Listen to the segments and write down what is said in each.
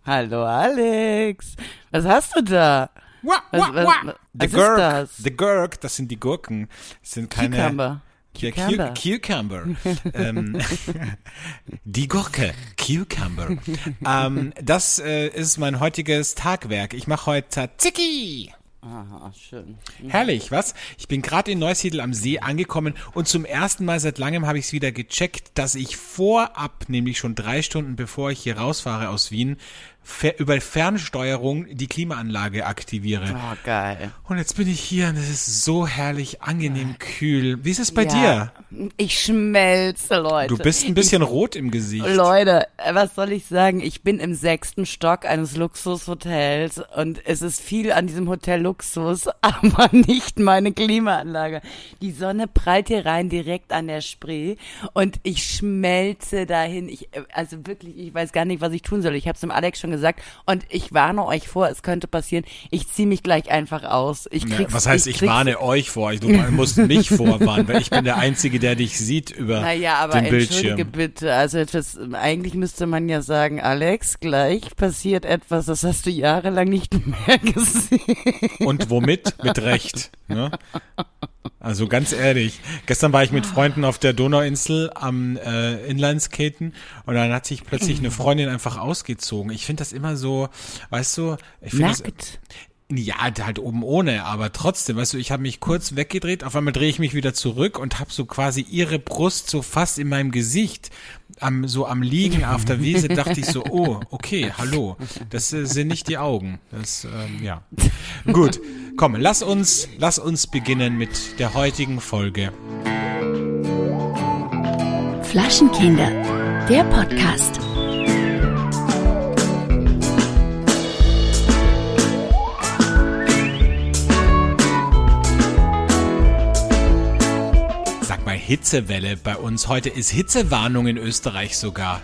Hallo Alex, was hast du da? The ist das? The Gurk, das sind die Gurken. Das sind keine... Cucumber. Ja, Cucumber. Die Gurke, Cucumber. Das ist mein heutiges Tagwerk. Ich mache heute Tzatziki. Aha, schön. Herrlich, was? Ich bin gerade in Neusiedl am See angekommen und zum ersten Mal seit langem habe ich es wieder gecheckt, dass ich vorab, nämlich schon 3 Stunden bevor ich hier rausfahre aus Wien, über Fernsteuerung die Klimaanlage aktiviere. Oh, geil. Und jetzt bin ich hier und es ist so herrlich, angenehm kühl. Wie ist es bei dir? Ich schmelze, Leute. Du bist ein bisschen rot im Gesicht. Leute, was soll ich sagen? Ich bin im 6. Stock eines Luxushotels und es ist viel an diesem Hotel Luxus, aber nicht meine Klimaanlage. Die Sonne prallt hier rein direkt an der Spree und ich schmelze dahin. Also wirklich, ich weiß gar nicht, was ich tun soll. Ich habe es dem Alex schon gesagt und ich warne euch vor, es könnte passieren. Ich ziehe mich gleich einfach aus. Was heißt, ich warne euch vor? Du musst mich vorwarnen, weil ich bin der Einzige, der dich sieht über den Bildschirm. Aber entschuldige bitte, also eigentlich müsste man ja sagen, Alex, gleich passiert etwas, das hast du jahrelang nicht mehr gesehen. Und womit? Mit Recht. Ne? Also ganz ehrlich, gestern war ich mit Freunden auf der Donauinsel am Inlineskaten und dann hat sich plötzlich eine Freundin einfach ausgezogen. Ich finde das immer so, weißt du, ich finde Nackt? Ja, halt oben ohne, aber trotzdem, weißt du, ich habe mich kurz weggedreht, auf einmal drehe ich mich wieder zurück und habe so quasi ihre Brust so fast in meinem Gesicht, am Liegen auf der Wiese, dachte ich so, oh, okay, hallo, das sind nicht die Augen, ja. Gut, komm, lass uns beginnen mit der heutigen Folge. Flaschenkinder, der Podcast. Hitzewelle bei uns. Heute ist Hitzewarnung in Österreich sogar.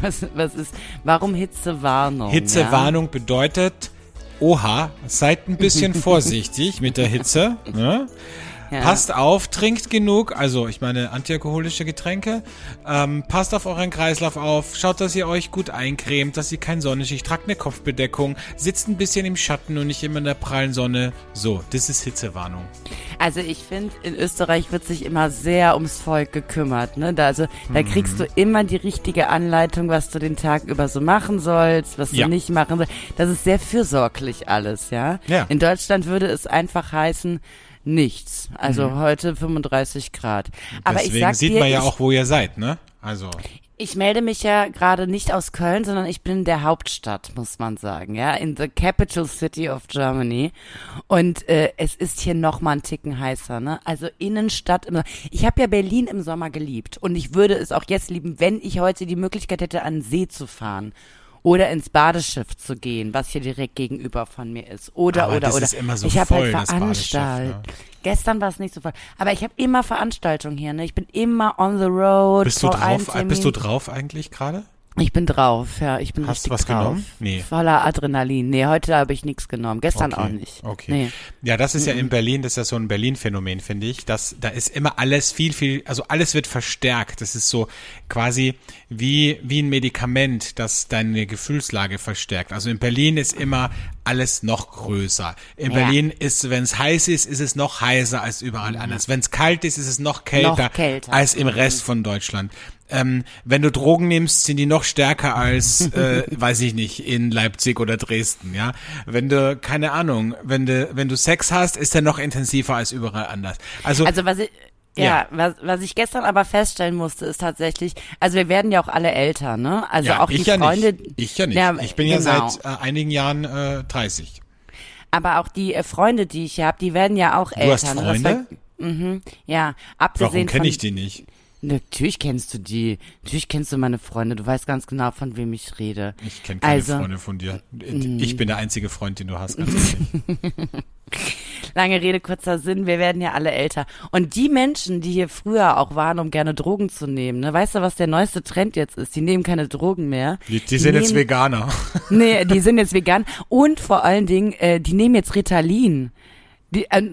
Warum Hitzewarnung? Hitzewarnung bedeutet, oha, seid ein bisschen vorsichtig mit der Hitze. Ne? Ja. Passt auf, trinkt genug, also ich meine antialkoholische Getränke, passt auf euren Kreislauf auf, schaut, dass ihr euch gut eincremt, dass ihr kein Sonnenschicht, tragt eine Kopfbedeckung, sitzt ein bisschen im Schatten und nicht immer in der prallen Sonne. So, das ist Hitzewarnung. Also ich finde, in Österreich wird sich immer sehr ums Volk gekümmert, ne? Da kriegst du immer die richtige Anleitung, was du den Tag über so machen sollst, was du nicht machen sollst. Das ist sehr fürsorglich alles, ja? In Deutschland würde es einfach heißen, nichts. Also heute 35 Grad. Aber deswegen ich sag sieht man ja auch, wo ihr seid, ne? Also. Ich melde mich ja gerade nicht aus Köln, sondern ich bin in der Hauptstadt, muss man sagen, ja, in the capital city of Germany. Und es ist hier noch mal einen Ticken heißer, ne? Also Innenstadt. Ich habe ja Berlin im Sommer geliebt und ich würde es auch jetzt lieben, wenn ich heute die Möglichkeit hätte, an den See zu fahren. Oder ins Badeschiff zu gehen, was hier direkt gegenüber von mir ist. Oder. Ist immer so ich habe voll, halt Veranstaltungen. Ne? Gestern war es nicht so voll. Aber ich habe immer Veranstaltungen hier, ne? Ich bin immer on the road. Bist du drauf eigentlich gerade? Ich bin drauf, ja. Ich bin Hast richtig du was drauf. Genommen? Nee. Voller Adrenalin. Nee, heute habe ich nichts genommen. Gestern auch nicht. Okay. Nee. Ja, das ist ja in Berlin, das ist ja so ein Berlin-Phänomen, finde ich. Da ist immer alles viel, also alles wird verstärkt. Das ist so quasi wie ein Medikament, das deine Gefühlslage verstärkt. Also in Berlin ist immer alles noch größer. In Berlin ist, wenn es heiß ist es noch heißer als überall anders. Wenn es kalt ist es noch kälter als im Rest von Deutschland. Wenn du Drogen nimmst, sind die noch stärker als, weiß ich nicht, in Leipzig oder Dresden, ja. Wenn du, keine Ahnung, wenn du Sex hast, ist der noch intensiver als überall anders. Also was ich gestern aber feststellen musste, ist tatsächlich, also wir werden ja auch alle älter, ne? Also ja, auch die Freunde. Ich ja nicht. Ja, ich bin ja seit einigen Jahren 30. Aber auch die Freunde, die ich habe, die werden ja auch älter. Du hast Freunde? Ja, abgesehen Warum kenne ich die nicht? Natürlich kennst du die. Natürlich kennst du meine Freunde. Du weißt ganz genau, von wem ich rede. Ich kenne keine Freunde von dir. Ich bin der einzige Freund, den du hast. Ganz ehrlich. Lange Rede, kurzer Sinn. Wir werden ja alle älter. Und die Menschen, die hier früher auch waren, um gerne Drogen zu nehmen, ne? Weißt du, was der neueste Trend jetzt ist? Die nehmen keine Drogen mehr. Die sind jetzt Veganer. Nee, die sind jetzt vegan. Und vor allen Dingen, die nehmen jetzt Ritalin.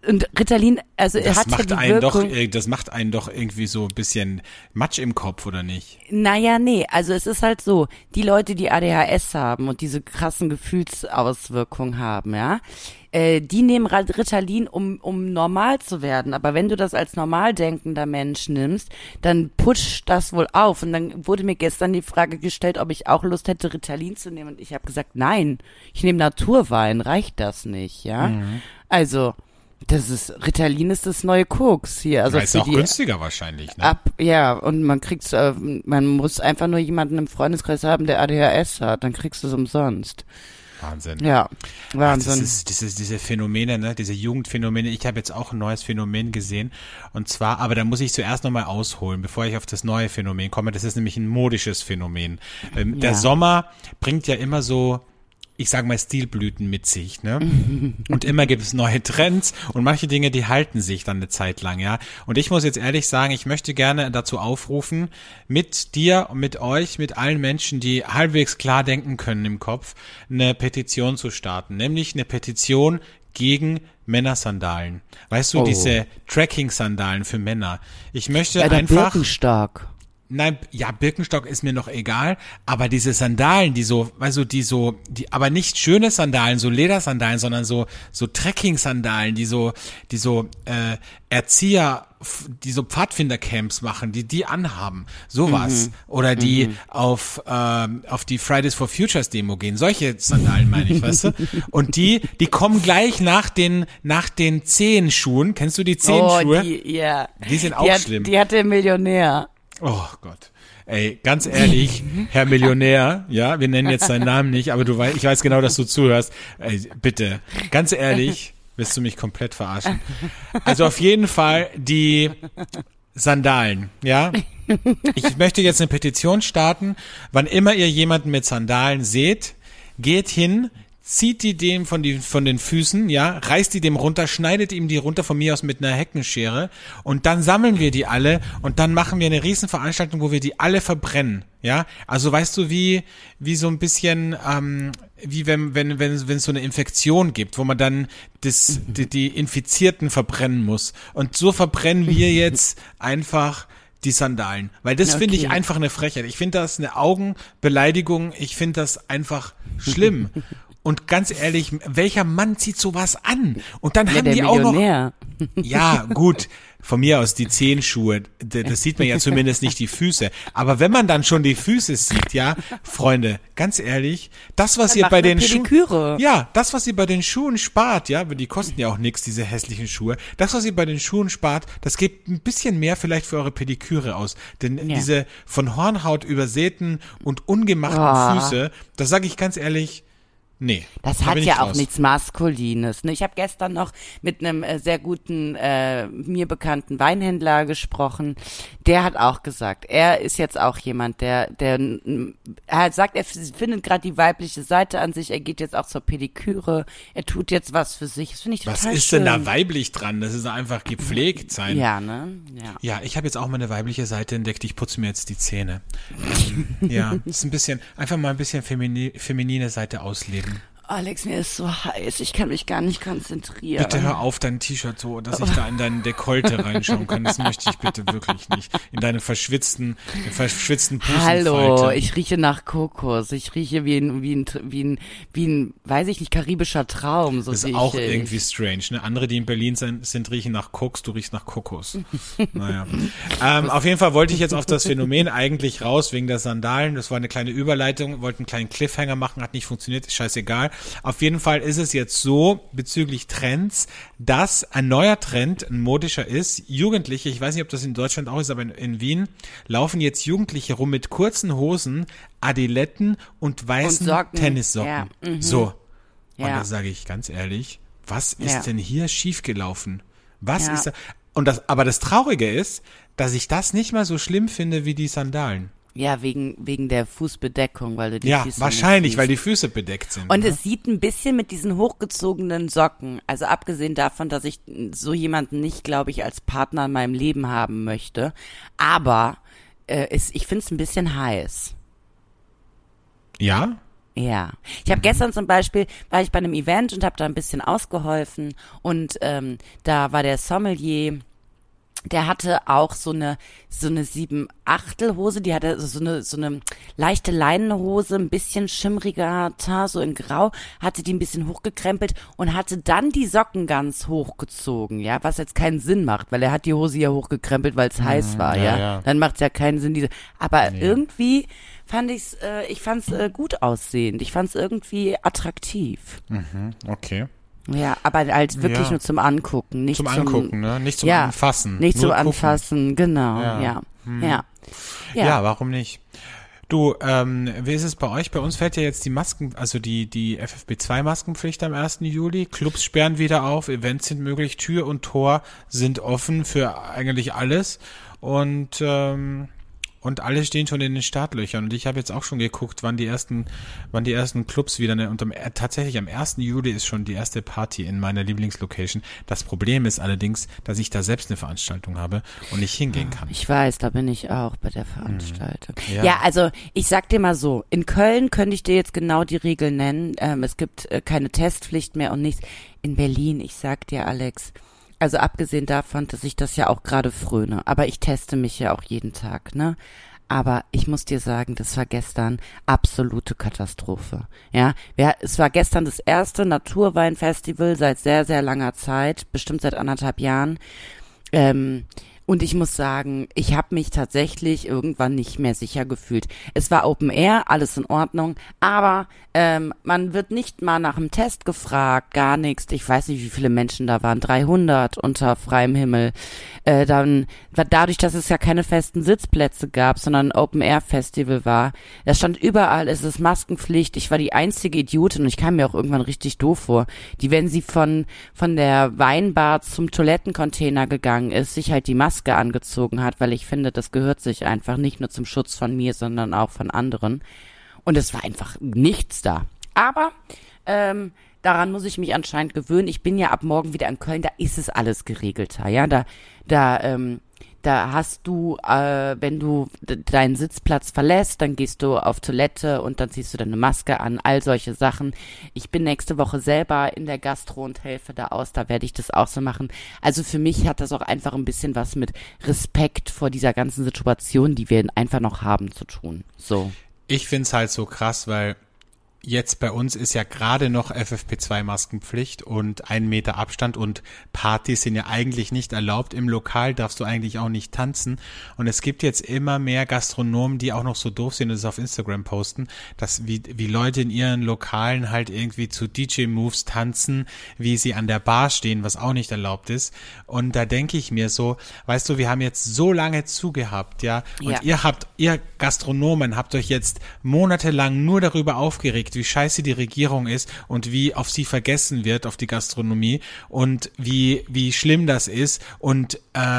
Und Ritalin, also Das hat ja macht die einen Wirkung. das macht einen doch irgendwie so ein bisschen Matsch im Kopf, oder nicht? Naja, nee, also es ist halt so, die Leute, die ADHS haben und diese krassen Gefühlsauswirkungen haben, ja, die nehmen Ritalin, um normal zu werden. Aber wenn du das als normal denkender Mensch nimmst, dann pusht das wohl auf. Und dann wurde mir gestern die Frage gestellt, ob ich auch Lust hätte, Ritalin zu nehmen. Und ich habe gesagt, nein, ich nehme Naturwein, reicht das nicht, ja? Also, Ritalin ist das neue Koks hier. Also Ja, ist für auch die günstiger wahrscheinlich, ne? ja, und man muss einfach nur jemanden im Freundeskreis haben, der ADHS hat, dann kriegst du es umsonst. Wahnsinn. Ja, Ach, Wahnsinn. diese Phänomene, ne, diese Jugendphänomene. Ich habe jetzt auch ein neues Phänomen gesehen. Und zwar, aber da muss ich zuerst nochmal ausholen, bevor ich auf das neue Phänomen komme. Das ist nämlich ein modisches Phänomen. Der Ja. Sommer bringt ja immer so, ich sage mal, Stilblüten mit sich, ne? Und immer gibt es neue Trends und manche Dinge, die halten sich dann eine Zeit lang, ja. Und ich muss jetzt ehrlich sagen, ich möchte gerne dazu aufrufen, mit dir und mit euch, mit allen Menschen, die halbwegs klar denken können im Kopf, eine Petition zu starten. Nämlich eine Petition gegen Männersandalen. Weißt du, Oh. diese Tracking-Sandalen für Männer. Ich möchte Ja, der einfach... Birkenstock. Nein, ja, Birkenstock ist mir noch egal, aber diese Sandalen, die aber nicht schöne Sandalen, so Ledersandalen, sondern so Trekking-Sandalen, die so Erzieher, die so Pfadfindercamps machen, die anhaben, sowas. Oder die auf die Fridays for Futures Demo gehen, solche Sandalen meine ich, weißt du? Und die kommen gleich nach den Zehenschuhen, kennst du die Zehenschuhe? Ja. Die sind auch schlimm. Die hat der Millionär. Oh Gott. Ey, ganz ehrlich, Herr Millionär, ja, wir nennen jetzt seinen Namen nicht, aber ich weiß genau, dass du zuhörst. Ey, bitte, ganz ehrlich, willst du mich komplett verarschen? Also auf jeden Fall die Sandalen, ja. Ich möchte jetzt eine Petition starten. Wann immer ihr jemanden mit Sandalen seht, geht hin, zieht die dem von den Füßen, ja, reißt die dem runter, schneidet ihm die runter, von mir aus mit einer Heckenschere, und dann sammeln wir die alle und dann machen wir eine Riesenveranstaltung, wo wir die alle verbrennen, ja. Also weißt du, wie so ein bisschen, wie wenn es so eine Infektion gibt, wo man dann die Infizierten verbrennen muss. Und so verbrennen wir jetzt einfach die Sandalen. Weil das finde ich einfach eine Frechheit. Ich finde das eine Augenbeleidigung. Ich finde das einfach schlimm. Und ganz ehrlich, welcher Mann zieht sowas an? Und dann haben Der die auch noch... Millionär. Ja, gut, von mir aus die Zehenschuhe, das sieht man ja zumindest nicht die Füße. Aber wenn man dann schon die Füße sieht, ja, Freunde, ganz ehrlich, das, was ihr mach bei eine den Schuhen... Pediküre. Ja, das, was ihr bei den Schuhen spart, ja, die kosten ja auch nichts, diese hässlichen Schuhe. Das, was ihr bei den Schuhen spart, das gebt ein bisschen mehr vielleicht für eure Pediküre aus. Denn diese von Hornhaut übersäten und ungemachten Füße, das sage ich ganz ehrlich... Nee. Das da hat bin ja ich auch raus. nichts Maskulines. Ne? Ich habe gestern noch mit einem sehr guten, mir bekannten Weinhändler gesprochen. Der hat auch gesagt, er ist jetzt auch jemand, er sagt, er findet gerade die weibliche Seite an sich. Er geht jetzt auch zur Pediküre. Er tut jetzt was für sich. Das finde ich total schön. Was ist denn da weiblich dran? Das ist einfach gepflegt sein. Ja, ne? Ja. Ja, ich habe jetzt auch meine weibliche Seite entdeckt. Ich putze mir jetzt die Zähne. Ja, das ist einfach mal ein bisschen feminine Seite ausleben. Alex, mir ist so heiß. Ich kann mich gar nicht konzentrieren. Bitte hör auf, dein T-Shirt so, dass ich da in deinen Dekolte reinschauen kann. Das möchte ich bitte wirklich nicht. In deine verschwitzten Pustenfalte. Hallo, ich rieche nach Kokos. Ich rieche wie ein, weiß ich nicht, karibischer Traum. So Das ist auch irgendwie strange. Ne? Andere, die in Berlin sind, riechen nach Koks, du riechst nach Kokos. Naja. Auf jeden Fall wollte ich jetzt auf das Phänomen eigentlich raus, wegen der Sandalen. Das war eine kleine Überleitung, wollte einen kleinen Cliffhanger machen, hat nicht funktioniert, ist scheißegal. Auf jeden Fall ist es jetzt so, bezüglich Trends, dass ein neuer Trend, ein modischer ist, Jugendliche, ich weiß nicht, ob das in Deutschland auch ist, aber in Wien laufen jetzt Jugendliche rum mit kurzen Hosen, Adiletten und weißen Socken. Tennissocken. Ja, So. Und Ja. da sage ich ganz ehrlich, was ist Ja. denn hier schiefgelaufen? Was Ja. ist da? Aber das Traurige ist, dass ich das nicht mal so schlimm finde wie die Sandalen. Ja, wegen der Fußbedeckung, weil du die Ja, Füße wahrscheinlich, nicht weil siehst. die Füße bedeckt sind. Und ne? es sieht ein bisschen mit diesen hochgezogenen Socken, also abgesehen davon, dass ich so jemanden nicht, glaube ich, als Partner in meinem Leben haben möchte, aber ich finde es ein bisschen heiß. Ja? Ja. Ich habe gestern zum Beispiel, war ich bei einem Event und habe da ein bisschen ausgeholfen und da war der Sommelier, der hatte auch so eine 7/8 Hose, die hatte so eine leichte Leinenhose, ein bisschen schimmriger Teint, so in Grau, hatte die ein bisschen hochgekrempelt und hatte dann die Socken ganz hochgezogen, ja, was jetzt keinen Sinn macht, weil er hat die Hose ja hochgekrempelt, weil es heiß war, ja. Dann macht es ja keinen Sinn, aber irgendwie ich fand's gut aussehend, ich fand's irgendwie attraktiv. Okay. Ja, aber halt wirklich nur zum Angucken, nicht zum Angucken, ne? Nicht zum Anfassen. Nicht nur zum gucken. Anfassen, genau, ja. Ja, warum nicht? Du, wie ist es bei euch? Bei uns fällt ja jetzt die die FFP2-Maskenpflicht am 1. Juli. Clubs sperren wieder auf, Events sind möglich, Tür und Tor sind offen für eigentlich alles und alle stehen schon in den Startlöchern. Und ich habe jetzt auch schon geguckt, wann die ersten Clubs wieder, und tatsächlich am 1. Juli ist schon die erste Party in meiner Lieblingslocation. Das Problem ist allerdings, dass ich da selbst eine Veranstaltung habe und nicht hingehen kann. Ich weiß, da bin ich auch bei der Veranstaltung. Ja, also ich sag dir mal so, in Köln könnte ich dir jetzt genau die Regeln nennen. Es gibt keine Testpflicht mehr und nichts. In Berlin, ich sag dir, Alex, also abgesehen davon, dass ich das ja auch gerade fröne, aber ich teste mich ja auch jeden Tag, ne? Aber ich muss dir sagen, das war gestern absolute Katastrophe. Ja, es war gestern das erste Naturweinfestival seit sehr, sehr langer Zeit, bestimmt seit 1,5 Jahren. Und ich muss sagen, ich habe mich tatsächlich irgendwann nicht mehr sicher gefühlt. Es war Open Air, alles in Ordnung, aber man wird nicht mal nach dem Test gefragt, gar nichts. Ich weiß nicht, wie viele Menschen da waren, 300 unter freiem Himmel. Dann dadurch, dass es ja keine festen Sitzplätze gab, sondern ein Open Air Festival war, da stand überall, es ist Maskenpflicht. Ich war die einzige Idiotin und ich kam mir auch irgendwann richtig doof vor, die, wenn sie von der Weinbar zum Toilettencontainer gegangen ist, sich halt die Maske angezogen hat, weil ich finde, das gehört sich einfach nicht nur zum Schutz von mir, sondern auch von anderen. Und es war einfach nichts da. Aber daran muss ich mich anscheinend gewöhnen. Ich bin ja ab morgen wieder in Köln, da ist es alles geregelter. Ja, da hast du, wenn du deinen Sitzplatz verlässt, dann gehst du auf Toilette und dann ziehst du deine Maske an, all solche Sachen. Ich bin nächste Woche selber in der Gastro und helfe da aus, da werde ich das auch so machen. Also für mich hat das auch einfach ein bisschen was mit Respekt vor dieser ganzen Situation, die wir einfach noch haben, zu tun. So. Ich find's halt so krass, weil jetzt bei uns ist ja gerade noch FFP2-Maskenpflicht und 1 Meter Abstand und Partys sind ja eigentlich nicht erlaubt. Im Lokal darfst du eigentlich auch nicht tanzen. Und es gibt jetzt immer mehr Gastronomen, die auch noch so doof sind und es auf Instagram posten, dass wie Leute in ihren Lokalen halt irgendwie zu DJ-Moves tanzen, wie sie an der Bar stehen, was auch nicht erlaubt ist. Und da denke ich mir so, weißt du, wir haben jetzt so lange zugehabt, ja. Und ihr Gastronomen habt euch jetzt monatelang nur darüber aufgeregt, wie scheiße die Regierung ist und wie auf sie vergessen wird, auf die Gastronomie und wie schlimm das ist und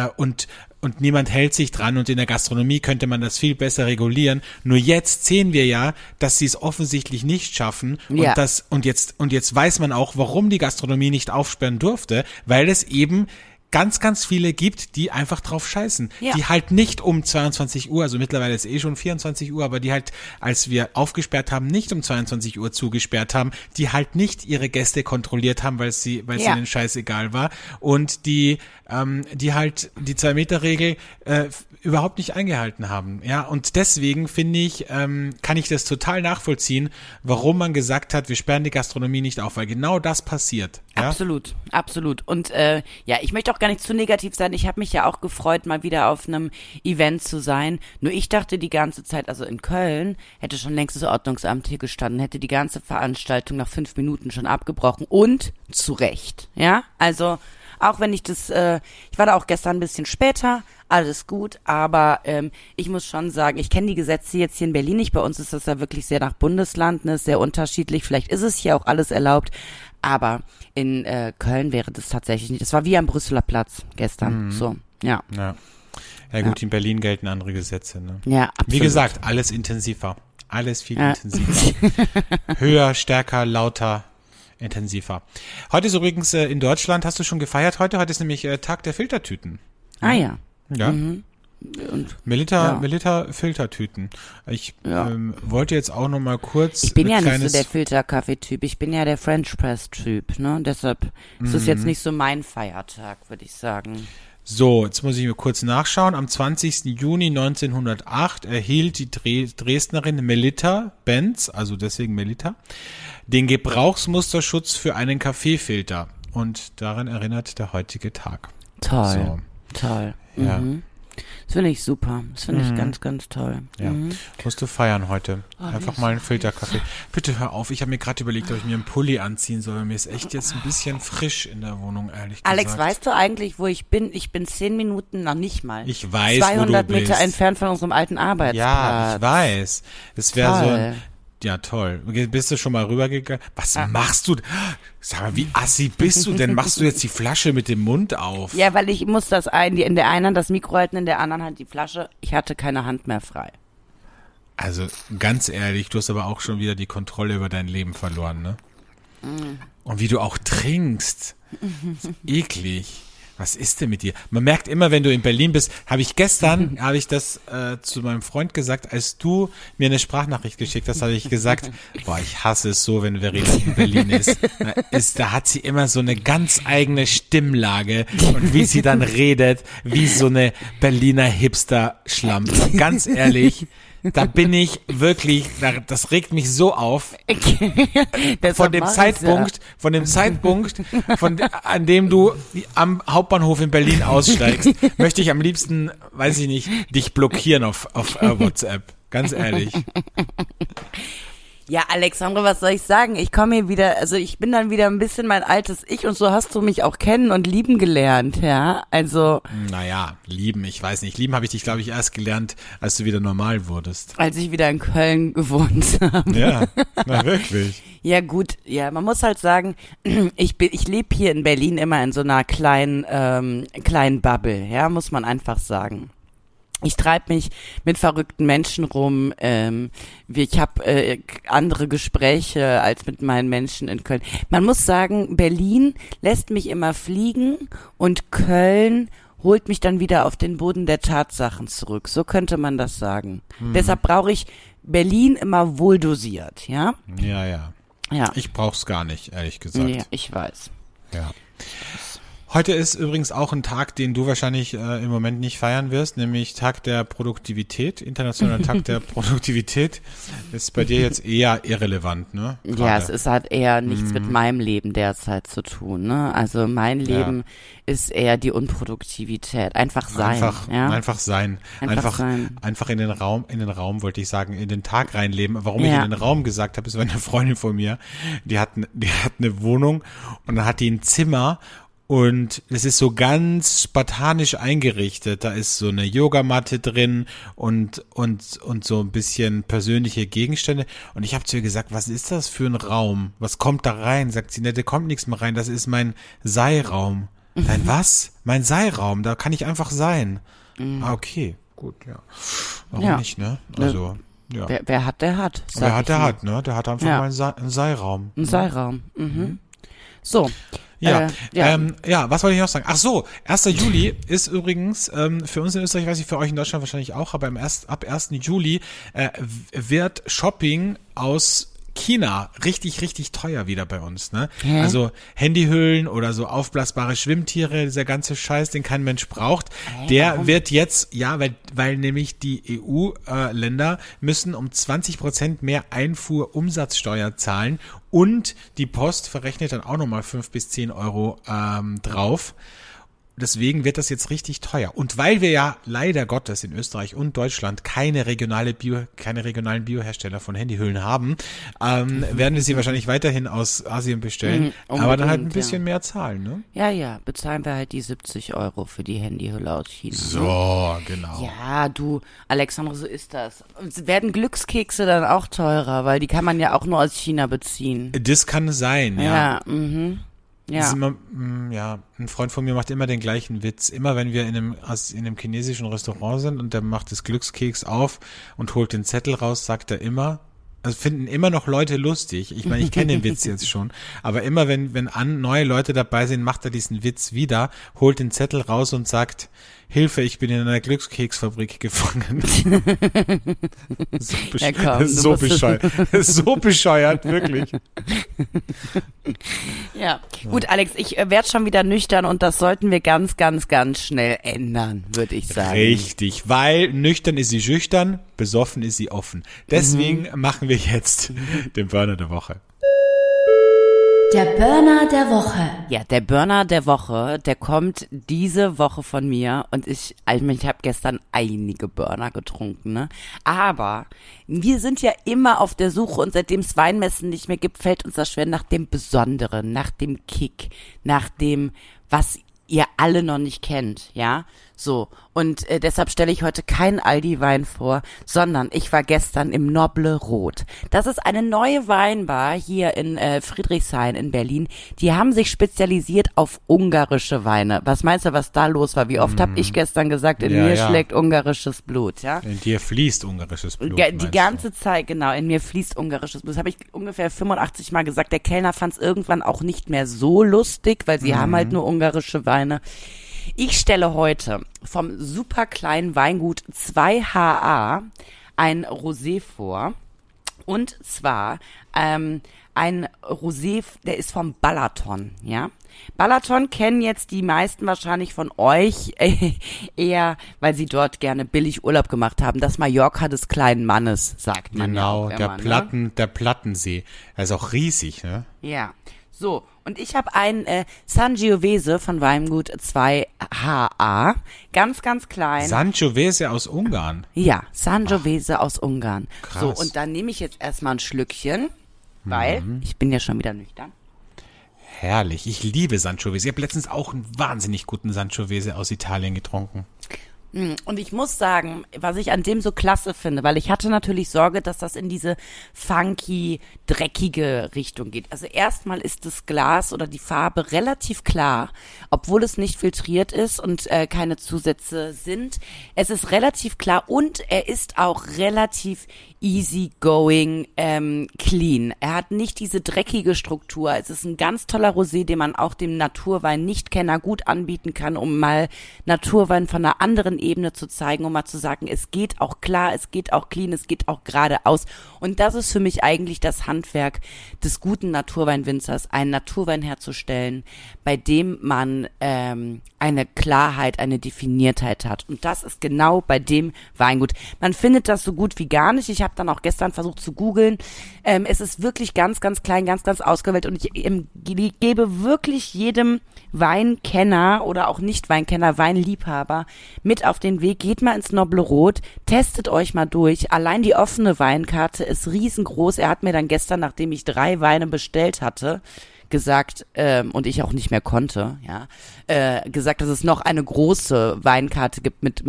niemand hält sich dran und in der Gastronomie könnte man das viel besser regulieren. Nur jetzt sehen wir ja, dass sie es offensichtlich nicht schaffen und jetzt weiß man auch, warum die Gastronomie nicht aufsperren durfte, weil es eben ganz, ganz viele gibt, die einfach drauf scheißen. Ja. Die halt nicht um 22 Uhr, also mittlerweile ist schon 24 Uhr, aber die halt, als wir aufgesperrt haben, nicht um 22 Uhr zugesperrt haben, die halt nicht ihre Gäste kontrolliert haben, weil es ihnen scheißegal war und die halt die 2-Meter-Regel überhaupt nicht eingehalten haben. Ja, und deswegen finde ich, kann ich das total nachvollziehen, warum man gesagt hat, wir sperren die Gastronomie nicht auf, weil genau das passiert. Ja? Absolut, absolut. Und ich möchte auch gar nicht zu negativ sein. Ich habe mich ja auch gefreut, mal wieder auf einem Event zu sein. Nur ich dachte die ganze Zeit, also in Köln hätte schon längst das Ordnungsamt hier gestanden, hätte die ganze Veranstaltung nach 5 Minuten schon abgebrochen und zu Recht. Ja, also auch wenn ich ich war da auch gestern ein bisschen später, alles gut, aber ich muss schon sagen, ich kenne die Gesetze jetzt hier in Berlin nicht. Bei uns ist das ja wirklich sehr nach Bundesland, ne, sehr unterschiedlich. Vielleicht ist es hier auch alles erlaubt, aber in Köln wäre das tatsächlich nicht. Das war wie am Brüsseler Platz gestern. So, ja. Ja gut, in Berlin gelten andere Gesetze. Ne? Ja, absolut. Wie gesagt, alles intensiver. Alles viel intensiver. Höher, stärker, lauter, intensiver. Heute ist übrigens in Deutschland, hast du schon gefeiert heute? Heute ist nämlich Tag der Filtertüten. Ah ja. Ja. Und, Melitta Filtertüten. Ich wollte jetzt auch noch mal kurz. Ich bin ja nicht so der Filterkaffee-Typ, ich bin ja der French Press-Typ, ne? Deshalb ist es jetzt nicht so mein Feiertag, würde ich sagen. So, jetzt muss ich mir kurz nachschauen. Am 20. Juni 1908 erhielt die Dresdnerin Melitta Benz, also deswegen Melitta, den Gebrauchsmusterschutz für einen Kaffeefilter. Und daran erinnert der heutige Tag. Toll, toll. Ja. Das finde ich super. Das finde ich ganz, ganz toll. Ja. Musst du feiern heute. Einfach mal einen Filterkaffee. Bitte hör auf, ich habe mir gerade überlegt, ob ich mir einen Pulli anziehen soll. Mir ist echt jetzt ein bisschen frisch in der Wohnung, ehrlich gesagt. Alex, weißt du eigentlich, wo ich bin? Ich bin 10 Minuten, noch nicht mal. Ich weiß, 200 wo du Meter bist. entfernt von unserem alten Arbeitsplatz. Ja, ich weiß. Es wäre so Toll. ein... Ja, toll. Bist du schon mal rübergegangen? Was machst du? Sag mal, wie assi bist du denn? Machst du jetzt die Flasche mit dem Mund auf? Ja, weil ich muss in der einen Hand das Mikro halten, in der anderen Hand die Flasche. Ich hatte keine Hand mehr frei. Also, ganz ehrlich, du hast aber auch schon wieder die Kontrolle über dein Leben verloren, ne? Und wie du auch trinkst. Eklig. Was ist denn mit dir? Man merkt immer, wenn du in Berlin bist, habe ich das zu meinem Freund gesagt, als du mir eine Sprachnachricht geschickt hast, habe ich gesagt, boah, ich hasse es so, wenn Verena in Berlin ist. Da hat sie immer so eine ganz eigene Stimmlage und wie sie dann redet, wie so eine Berliner Hipster-Schlampe. Ganz ehrlich, da bin ich wirklich, das regt mich so auf. Von dem Zeitpunkt, an dem du am Hauptbahnhof in Berlin aussteigst, möchte ich am liebsten, weiß ich nicht, dich blockieren auf WhatsApp. Ganz ehrlich. Ja, Alexandre, was soll ich sagen? Ich komme hier wieder, also ich bin dann wieder ein bisschen mein altes Ich und so hast du mich auch kennen und lieben gelernt, ja, also. Naja, lieben, ich weiß nicht. Lieben habe ich dich, glaube ich, erst gelernt, als du wieder normal wurdest. Als ich wieder in Köln gewohnt habe. Ja, na wirklich. Ja gut, ja, man muss halt sagen, ich lebe hier in Berlin immer in so einer kleinen Bubble, ja, muss man einfach sagen. Ich treibe mich mit verrückten Menschen rum. Ich habe andere Gespräche als mit meinen Menschen in Köln. Man muss sagen, Berlin lässt mich immer fliegen und Köln holt mich dann wieder auf den Boden der Tatsachen zurück. So könnte man das sagen. Deshalb brauche ich Berlin immer wohldosiert, ja? Ja. Ich brauch's gar nicht, ehrlich gesagt. Ja, ich weiß. Ja. Heute ist übrigens auch ein Tag, den du wahrscheinlich im Moment nicht feiern wirst, nämlich Tag der Produktivität, internationaler Tag der Produktivität. Ist bei dir jetzt eher irrelevant, ne? Gerade. Ja, es ist halt eher nichts mit meinem Leben derzeit zu tun, ne? Also mein Leben ist eher die Unproduktivität. Einfach sein. Einfach sein. Einfach in den Raum wollte ich sagen, in den Tag reinleben. Warum ich in den Raum gesagt habe, ist, weil eine Freundin von mir, die hat eine Wohnung und dann hat die ein Zimmer. Und es ist so ganz spartanisch eingerichtet. Da ist so eine Yogamatte drin und so ein bisschen persönliche Gegenstände. Und ich habe zu ihr gesagt, was ist das für ein Raum? Was kommt da rein? Sagt sie, ne, da kommt nichts mehr rein. Das ist mein Seiraum. Dein was? Mein Seiraum. Da kann ich einfach sein. Ah, okay. Gut, ja. Warum nicht, ne? Also, ja. Wer hat, der hat. Wer hat, der hat, ne? Der hat einfach mal einen Seiraum. Ein Seiraum. Mhm. So. Ja, was wollte ich noch sagen? Ach so, 1. Juli ist übrigens für uns in Österreich, weiß ich, für euch in Deutschland wahrscheinlich auch, aber ab 1. Juli wird Shopping aus China richtig, richtig teuer wieder bei uns, ne? Also Handyhüllen oder so aufblasbare Schwimmtiere, dieser ganze Scheiß, den kein Mensch braucht, der wird jetzt, weil nämlich die EU-Länder müssen um 20% mehr Einfuhrumsatzsteuer zahlen und die Post verrechnet dann auch nochmal 5 bis 10 Euro drauf. Deswegen wird das jetzt richtig teuer. Und weil wir ja leider Gottes in Österreich und Deutschland keine regionalen Biohersteller von Handyhüllen haben, werden wir sie wahrscheinlich weiterhin aus Asien bestellen, aber dann halt ein bisschen mehr zahlen, ne? Ja, bezahlen wir halt die 70 Euro für die Handyhülle aus China. So, genau. Ja, du, Alexandre, so ist das. Werden Glückskekse dann auch teurer, weil die kann man ja auch nur aus China beziehen. Das kann sein, ja. Ja, Immer, ein Freund von mir macht immer den gleichen Witz. Immer wenn wir in einem chinesischen Restaurant sind und der macht das Glückskeks auf und holt den Zettel raus, sagt er immer, also finden immer noch Leute lustig. Ich meine, ich kenne den Witz jetzt schon. Aber immer wenn neue Leute dabei sind, macht er diesen Witz wieder, holt den Zettel raus und sagt, Hilfe, ich bin in einer Glückskeksfabrik gefangen. So bescheuert, wirklich. Ja, gut, Alex, ich werde schon wieder nüchtern und das sollten wir ganz, ganz, ganz schnell ändern, würde ich sagen. Richtig, weil nüchtern ist sie schüchtern, besoffen ist sie offen. Deswegen machen wir jetzt den Burner der Woche. Der Burner der Woche. Ja, der Burner der Woche, der kommt diese Woche von mir und ich habe gestern einige Burner getrunken, ne? Aber wir sind ja immer auf der Suche und seitdem es Weinmessen nicht mehr gibt, fällt uns das schwer nach dem Besonderen, nach dem Kick, nach dem, was ihr alle noch nicht kennt, ja? So, und deshalb stelle ich heute keinen Aldi-Wein vor, sondern ich war gestern im Noble Rot. Das ist eine neue Weinbar hier in Friedrichshain in Berlin. Die haben sich spezialisiert auf ungarische Weine. Was meinst du, was da los war? Wie oft habe ich gestern gesagt, in mir schlägt ungarisches Blut, ja? In dir fließt ungarisches Blut. Die ganze Zeit, genau, in mir fließt ungarisches Blut. Das habe ich ungefähr 85 Mal gesagt. Der Kellner fand es irgendwann auch nicht mehr so lustig, weil sie haben halt nur ungarische Weine. Ich stelle heute vom super kleinen Weingut 2HA ein Rosé vor. Und zwar ein Rosé, der ist vom Balaton, ja. Balaton kennen jetzt die meisten wahrscheinlich von euch eher, weil sie dort gerne billig Urlaub gemacht haben. Das Mallorca des kleinen Mannes, sagt man ja auch immer, der Plattensee. Er ist auch riesig, ne? Ja. So, und ich habe einen Sangiovese von Weingut 2HA, ganz, ganz klein. Sangiovese aus Ungarn? Ja, Sangiovese aus Ungarn. Krass. So, und dann nehme ich jetzt erstmal ein Schlückchen, weil ich bin ja schon wieder nüchtern. Herrlich, ich liebe Sangiovese. Ich habe letztens auch einen wahnsinnig guten Sangiovese aus Italien getrunken. Und ich muss sagen, was ich an dem so klasse finde, weil ich hatte natürlich Sorge, dass das in diese funky, dreckige Richtung geht. Also erstmal ist das Glas oder die Farbe relativ klar, obwohl es nicht filtriert ist und keine Zusätze sind. Es ist relativ klar und er ist auch relativ easygoing, clean. Er hat nicht diese dreckige Struktur. Es ist ein ganz toller Rosé, den man auch dem Naturwein-Nichtkenner gut anbieten kann, um mal Naturwein von einer anderen Ebene zu zeigen, um mal zu sagen, es geht auch klar, es geht auch clean, es geht auch geradeaus. Und das ist für mich eigentlich das Handwerk des guten Naturweinwinzers, einen Naturwein herzustellen, bei dem man eine Klarheit, eine Definiertheit hat. Und das ist genau bei dem Weingut. Man findet das so gut wie gar nicht. Ich habe dann auch gestern versucht zu googeln. Es ist wirklich ganz, ganz klein, ganz, ganz ausgewählt. Und ich gebe wirklich jedem Weinkenner oder auch Nicht-Weinkenner, Weinliebhaber mit auf den Weg. Geht mal ins Noble Rot, testet euch mal durch. Allein die offene Weinkarte ist riesengroß. Er hat mir dann gestern, nachdem ich 3 Weine bestellt hatte, gesagt, und ich auch nicht mehr konnte, ja, gesagt, dass es noch eine große Weinkarte gibt mit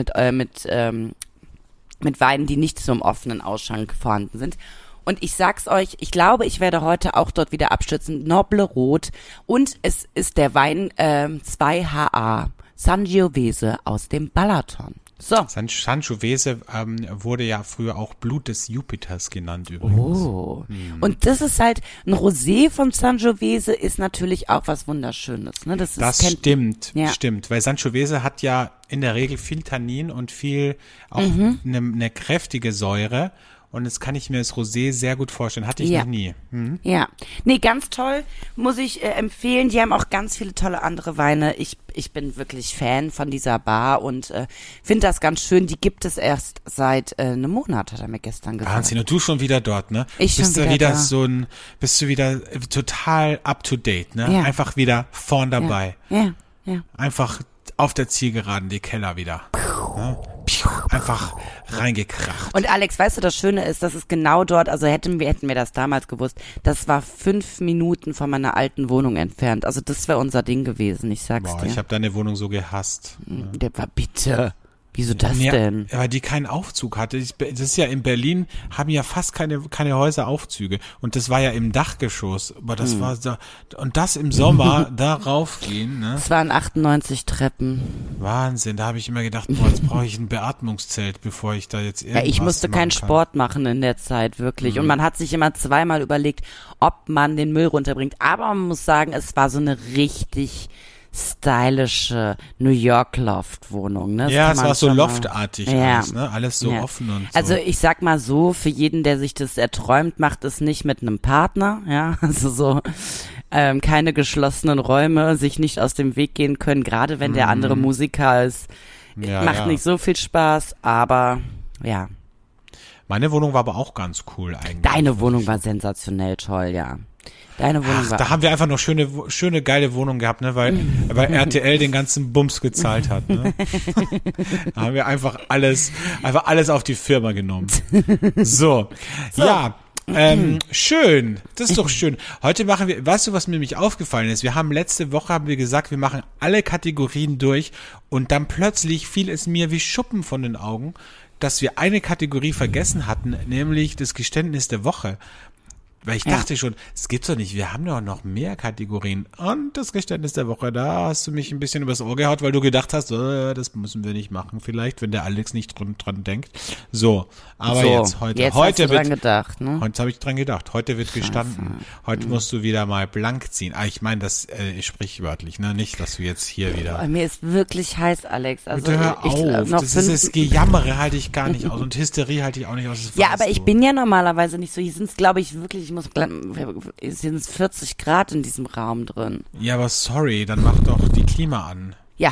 Weinen, die nicht zum offenen Ausschank vorhanden sind. Und ich sag's euch, ich glaube, ich werde heute auch dort wieder abstürzen. Noble Rot. Und es ist der Wein 2HA Sangiovese aus dem Balaton. So. Sangiovese wurde ja früher auch Blut des Jupiters genannt übrigens. Oh. Und das ist halt, ein Rosé von Sangiovese ist natürlich auch was Wunderschönes. Ne? Das stimmt, ja. Stimmt. Weil Sangiovese hat ja in der Regel viel Tannin und viel auch eine kräftige Säure. Und jetzt kann ich mir das Rosé sehr gut vorstellen. Hatte ich noch nie. Ja. Nee, ganz toll. Muss ich empfehlen. Die haben auch ganz viele tolle andere Weine. Ich bin wirklich Fan von dieser Bar und finde das ganz schön. Die gibt es erst seit einem Monat, hat er mir gestern gesagt. Wahnsinn. Und du schon wieder dort, ne? Ich schon wieder da. Bist du wieder total up to date, ne? Ja. Einfach wieder vorn dabei. Ja. Einfach auf der Zielgeraden die Keller wieder. Ne? Einfach reingekracht. Und Alex, weißt du, das Schöne ist, das ist genau dort, also hätten wir das damals gewusst, das war 5 Minuten von meiner alten Wohnung entfernt. Also das wäre unser Ding gewesen, ich sag's dir. Ich habe deine Wohnung so gehasst. Der war bitte. Wieso das denn? Weil die keinen Aufzug hatte. Das ist ja in Berlin, haben ja fast keine Häuser Aufzüge. Und das war ja im Dachgeschoss. Aber das war da, und das im Sommer da raufgehen, ne? Es waren 98 Treppen. Wahnsinn, da habe ich immer gedacht, boah, jetzt brauche ich ein Beatmungszelt, bevor ich da jetzt irgendwas Ja, ich musste keinen machen kann. Sport machen in der Zeit, wirklich. Und man hat sich immer zweimal überlegt, ob man den Müll runterbringt. Aber man muss sagen, es war so eine richtig stylische New York Loft-Wohnung. Ne? Ja, es war so loftartig alles, ne? Alles so Ja. offen und so. Also ich sag mal so, für jeden, der sich das erträumt, macht es nicht mit einem Partner, ja, also so keine geschlossenen Räume, sich nicht aus dem Weg gehen können, gerade wenn der andere Musiker ist. Macht nicht so viel Spaß, aber ja. Meine Wohnung war aber auch ganz cool eigentlich. Deine Wohnung war sensationell toll, ja. Deine Wohnung war. Da haben wir einfach noch schöne geile Wohnung gehabt, ne, weil RTL den ganzen Bums gezahlt hat, ne. Da haben wir einfach alles auf die Firma genommen. So. Ja. Schön. Das ist doch schön. Heute machen wir, weißt du, was mir nämlich aufgefallen ist? Letzte Woche haben wir gesagt, wir machen alle Kategorien durch und dann plötzlich fiel es mir wie Schuppen von den Augen, dass wir eine Kategorie vergessen hatten, nämlich das Geständnis der Woche. Weil ich dachte schon, es gibt's doch nicht, wir haben doch noch mehr Kategorien. Und das Geständnis der Woche, da hast du mich ein bisschen übers Ohr gehaut, weil du gedacht hast, das müssen wir nicht machen vielleicht, wenn der Alex nicht dran denkt. So, aber jetzt heute hast du wird dran gedacht, ne? Heute habe ich dran gedacht. Heute wird gestanden. Heute musst du wieder mal blank ziehen. Ich meine das sprichwörtlich, ne? Nicht, dass du jetzt hier wieder. Mir ist wirklich heiß, Alex. Also Bitte hör auf. Das Gejammere halte ich gar nicht aus und Hysterie halte ich auch nicht aus. Ja, aber ich bin ja normalerweise nicht so. Hier sind es, glaube ich, wirklich, hier sind es 40 Grad in diesem Raum drin. Ja, aber sorry, dann mach doch die Klima an. Ja.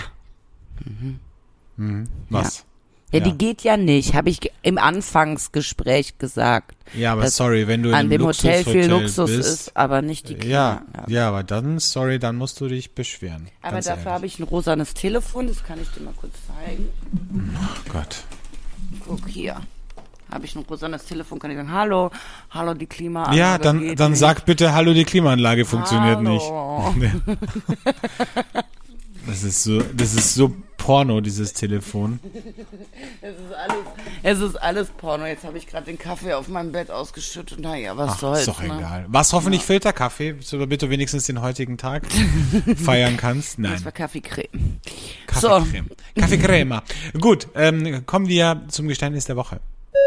Was? Ja, die geht ja nicht, habe ich im Anfangsgespräch gesagt. Ja, aber sorry, wenn du in an dem Hotel viel Luxus bist, ist, aber nicht die Klima. Ja, aber dann, sorry, dann musst du dich beschweren. Aber dafür habe ich ein rosanes Telefon, das kann ich dir mal kurz zeigen. Oh Gott. Guck hier. Habe ich ein rosanes Telefon, kann ich sagen, hallo, die Klimaanlage. Ja, dann sag bitte, hallo, die Klimaanlage funktioniert Hallo. nicht. Das ist so Porno, dieses Telefon. Es ist alles Porno. Jetzt habe ich gerade den Kaffee auf meinem Bett ausgeschüttet. Naja, was soll's. Ist doch ne? egal. Was hoffentlich Filterkaffee, damit du wenigstens den heutigen Tag feiern kannst. Nein. Das war Kaffeecreme. Kaffeecreme. Kaffeecrema. Gut, kommen wir zum Geständnis der Woche.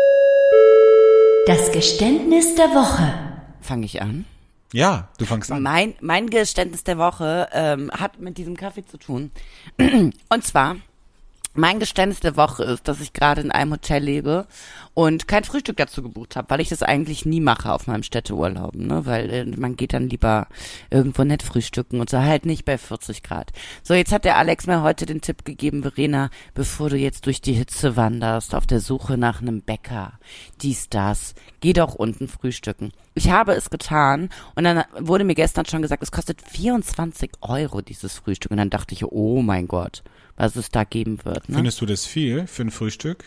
Das Geständnis der Woche. Fange ich an? Ja, du fängst an. Mein Geständnis der Woche hat mit diesem Kaffee zu tun. Und zwar, mein Geständnis der Woche ist, dass ich gerade in einem Hotel lebe und kein Frühstück dazu gebucht habe, weil ich das eigentlich nie mache auf meinem Städteurlaub, ne? Weil man geht dann lieber irgendwo nett frühstücken und so halt nicht bei 40 Grad. So, jetzt hat der Alex mir heute den Tipp gegeben, Verena, bevor du jetzt durch die Hitze wanderst, auf der Suche nach einem Bäcker, das, geh doch unten frühstücken. Ich habe es getan und dann wurde mir gestern schon gesagt, es kostet 24 € dieses Frühstück und dann dachte ich, oh mein Gott, was es da geben wird. Ne? Findest du das viel für ein Frühstück?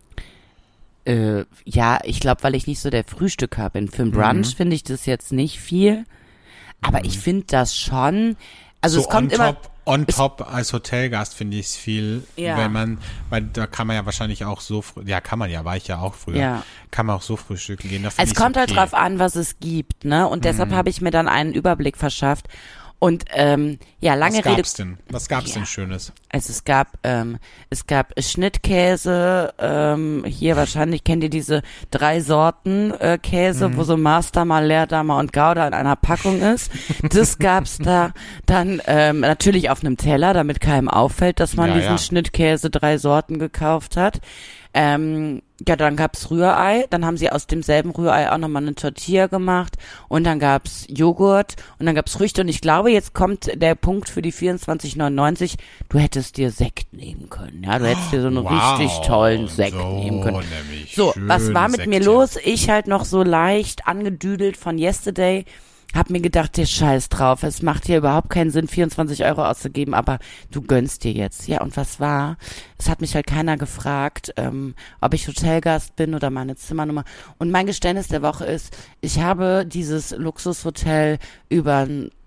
Ja, ich glaube, weil ich nicht so der Frühstücker bin. Für ein Brunch finde ich das jetzt nicht viel, aber ich finde das schon, also so es kommt immer... On top als Hotelgast finde ich es viel, Ja. weil da kann man ja wahrscheinlich auch so, war ich ja auch früher, Ja. kann man auch so frühstücken gehen. Es kommt halt drauf an, was es gibt, ne? Und deshalb habe ich mir dann einen Überblick verschafft. Und lange Rede. Was gab's denn Schönes? Also es gab Schnittkäse, hier wahrscheinlich kennt ihr diese 3 Sorten Käse, wo so Master, Leerdammer und Gouda in einer Packung ist. Das gab's da dann natürlich auf einem Teller, damit keinem auffällt, dass man diesen Schnittkäse 3 Sorten gekauft hat. Dann gab's Rührei, dann haben sie aus demselben Rührei auch nochmal eine Tortilla gemacht und dann gab's Joghurt und dann gab's Früchte und ich glaube, jetzt kommt der Punkt für die 24,99, du hättest dir Sekt nehmen können, ja, du hättest dir so einen richtig tollen Sekt nehmen können. So, was war mit mir los? Ich halt noch so leicht angedüdelt von Yesterday, hab mir gedacht, der Scheiß drauf, es macht hier überhaupt keinen Sinn, 24 € auszugeben, aber du gönnst dir jetzt. Ja, und was war? Es hat mich halt keiner gefragt, ob ich Hotelgast bin oder meine Zimmernummer. Und mein Geständnis der Woche ist, ich habe dieses Luxushotel über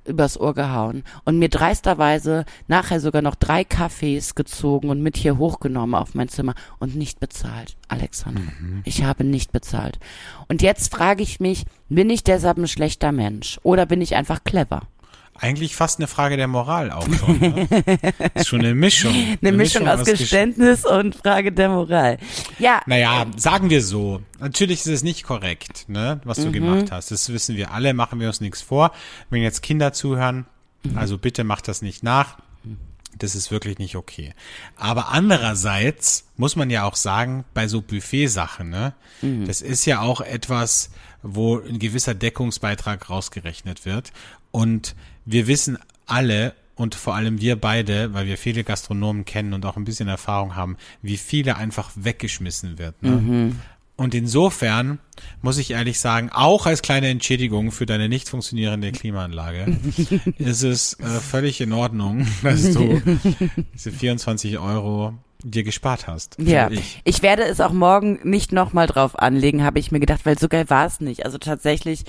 übers Ohr gehauen und mir dreisterweise nachher sogar noch 3 Kaffees gezogen und mit hier hochgenommen auf mein Zimmer und nicht bezahlt, Alexander. Ich habe nicht bezahlt. Und jetzt frage ich mich, bin ich deshalb ein schlechter Mensch oder bin ich einfach clever? Eigentlich fast eine Frage der Moral auch schon. Ne? Ist schon eine Mischung. Eine Mischung aus Geständnis und Frage der Moral. Ja. Naja, sagen wir so. Natürlich ist es nicht korrekt, ne, was du gemacht hast. Das wissen wir alle, machen wir uns nichts vor. Wenn jetzt Kinder zuhören, also bitte macht das nicht nach. Das ist wirklich nicht okay. Aber andererseits muss man ja auch sagen, bei so Buffet-Sachen, ne, das ist ja auch etwas, wo ein gewisser Deckungsbeitrag rausgerechnet wird. Und wir wissen alle und vor allem wir beide, weil wir viele Gastronomen kennen und auch ein bisschen Erfahrung haben, wie viele einfach weggeschmissen wird. Ne? Und insofern muss ich ehrlich sagen, auch als kleine Entschädigung für deine nicht funktionierende Klimaanlage ist es völlig in Ordnung, dass du diese 24 € dir gespart hast. Ja, ich werde es auch morgen nicht nochmal drauf anlegen, habe ich mir gedacht, weil so geil war es nicht. Also tatsächlich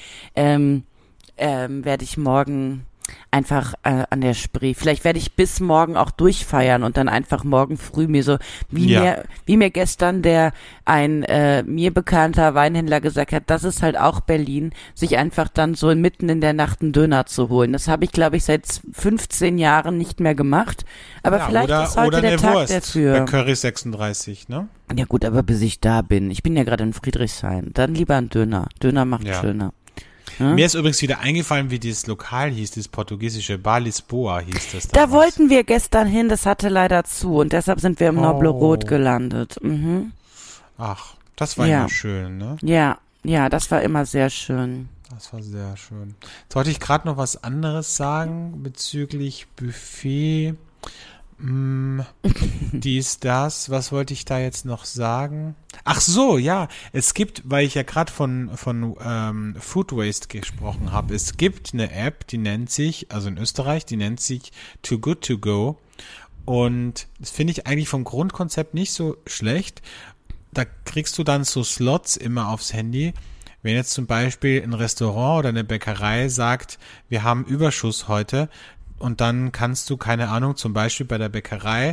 werde ich morgen einfach an der Spree. Vielleicht werde ich bis morgen auch durchfeiern und dann einfach morgen früh mir so, wie mir gestern ein mir bekannter Weinhändler gesagt hat, das ist halt auch Berlin, sich einfach dann so mitten in der Nacht einen Döner zu holen. Das habe ich, glaube ich, seit 15 Jahren nicht mehr gemacht. Aber vielleicht ist heute der Tag dafür. Bei Curry 36, ne? Ja gut, aber bis ich da bin. Ich bin ja gerade in Friedrichshain. Dann lieber ein Döner. Döner macht schöner. Hm? Mir ist übrigens wieder eingefallen, wie dieses Lokal hieß, das portugiesische Bar Lisboa hieß das. Da wollten wir gestern hin, das hatte leider zu und deshalb sind wir im Nobler Rot gelandet. Ach, das war immer schön, ne? Ja, das war immer sehr schön. Das war sehr schön. Jetzt wollte ich gerade noch was anderes sagen bezüglich Buffet. Dies, das, was wollte ich da jetzt noch sagen? Ach so, ja, es gibt, weil ich ja gerade von Food Waste gesprochen habe, es gibt eine App, die nennt sich, also in Österreich, die nennt sich Too Good To Go und das finde ich eigentlich vom Grundkonzept nicht so schlecht. Da kriegst du dann so Slots immer aufs Handy. Wenn jetzt zum Beispiel ein Restaurant oder eine Bäckerei sagt, wir haben Überschuss heute, und dann kannst du, keine Ahnung, zum Beispiel bei der Bäckerei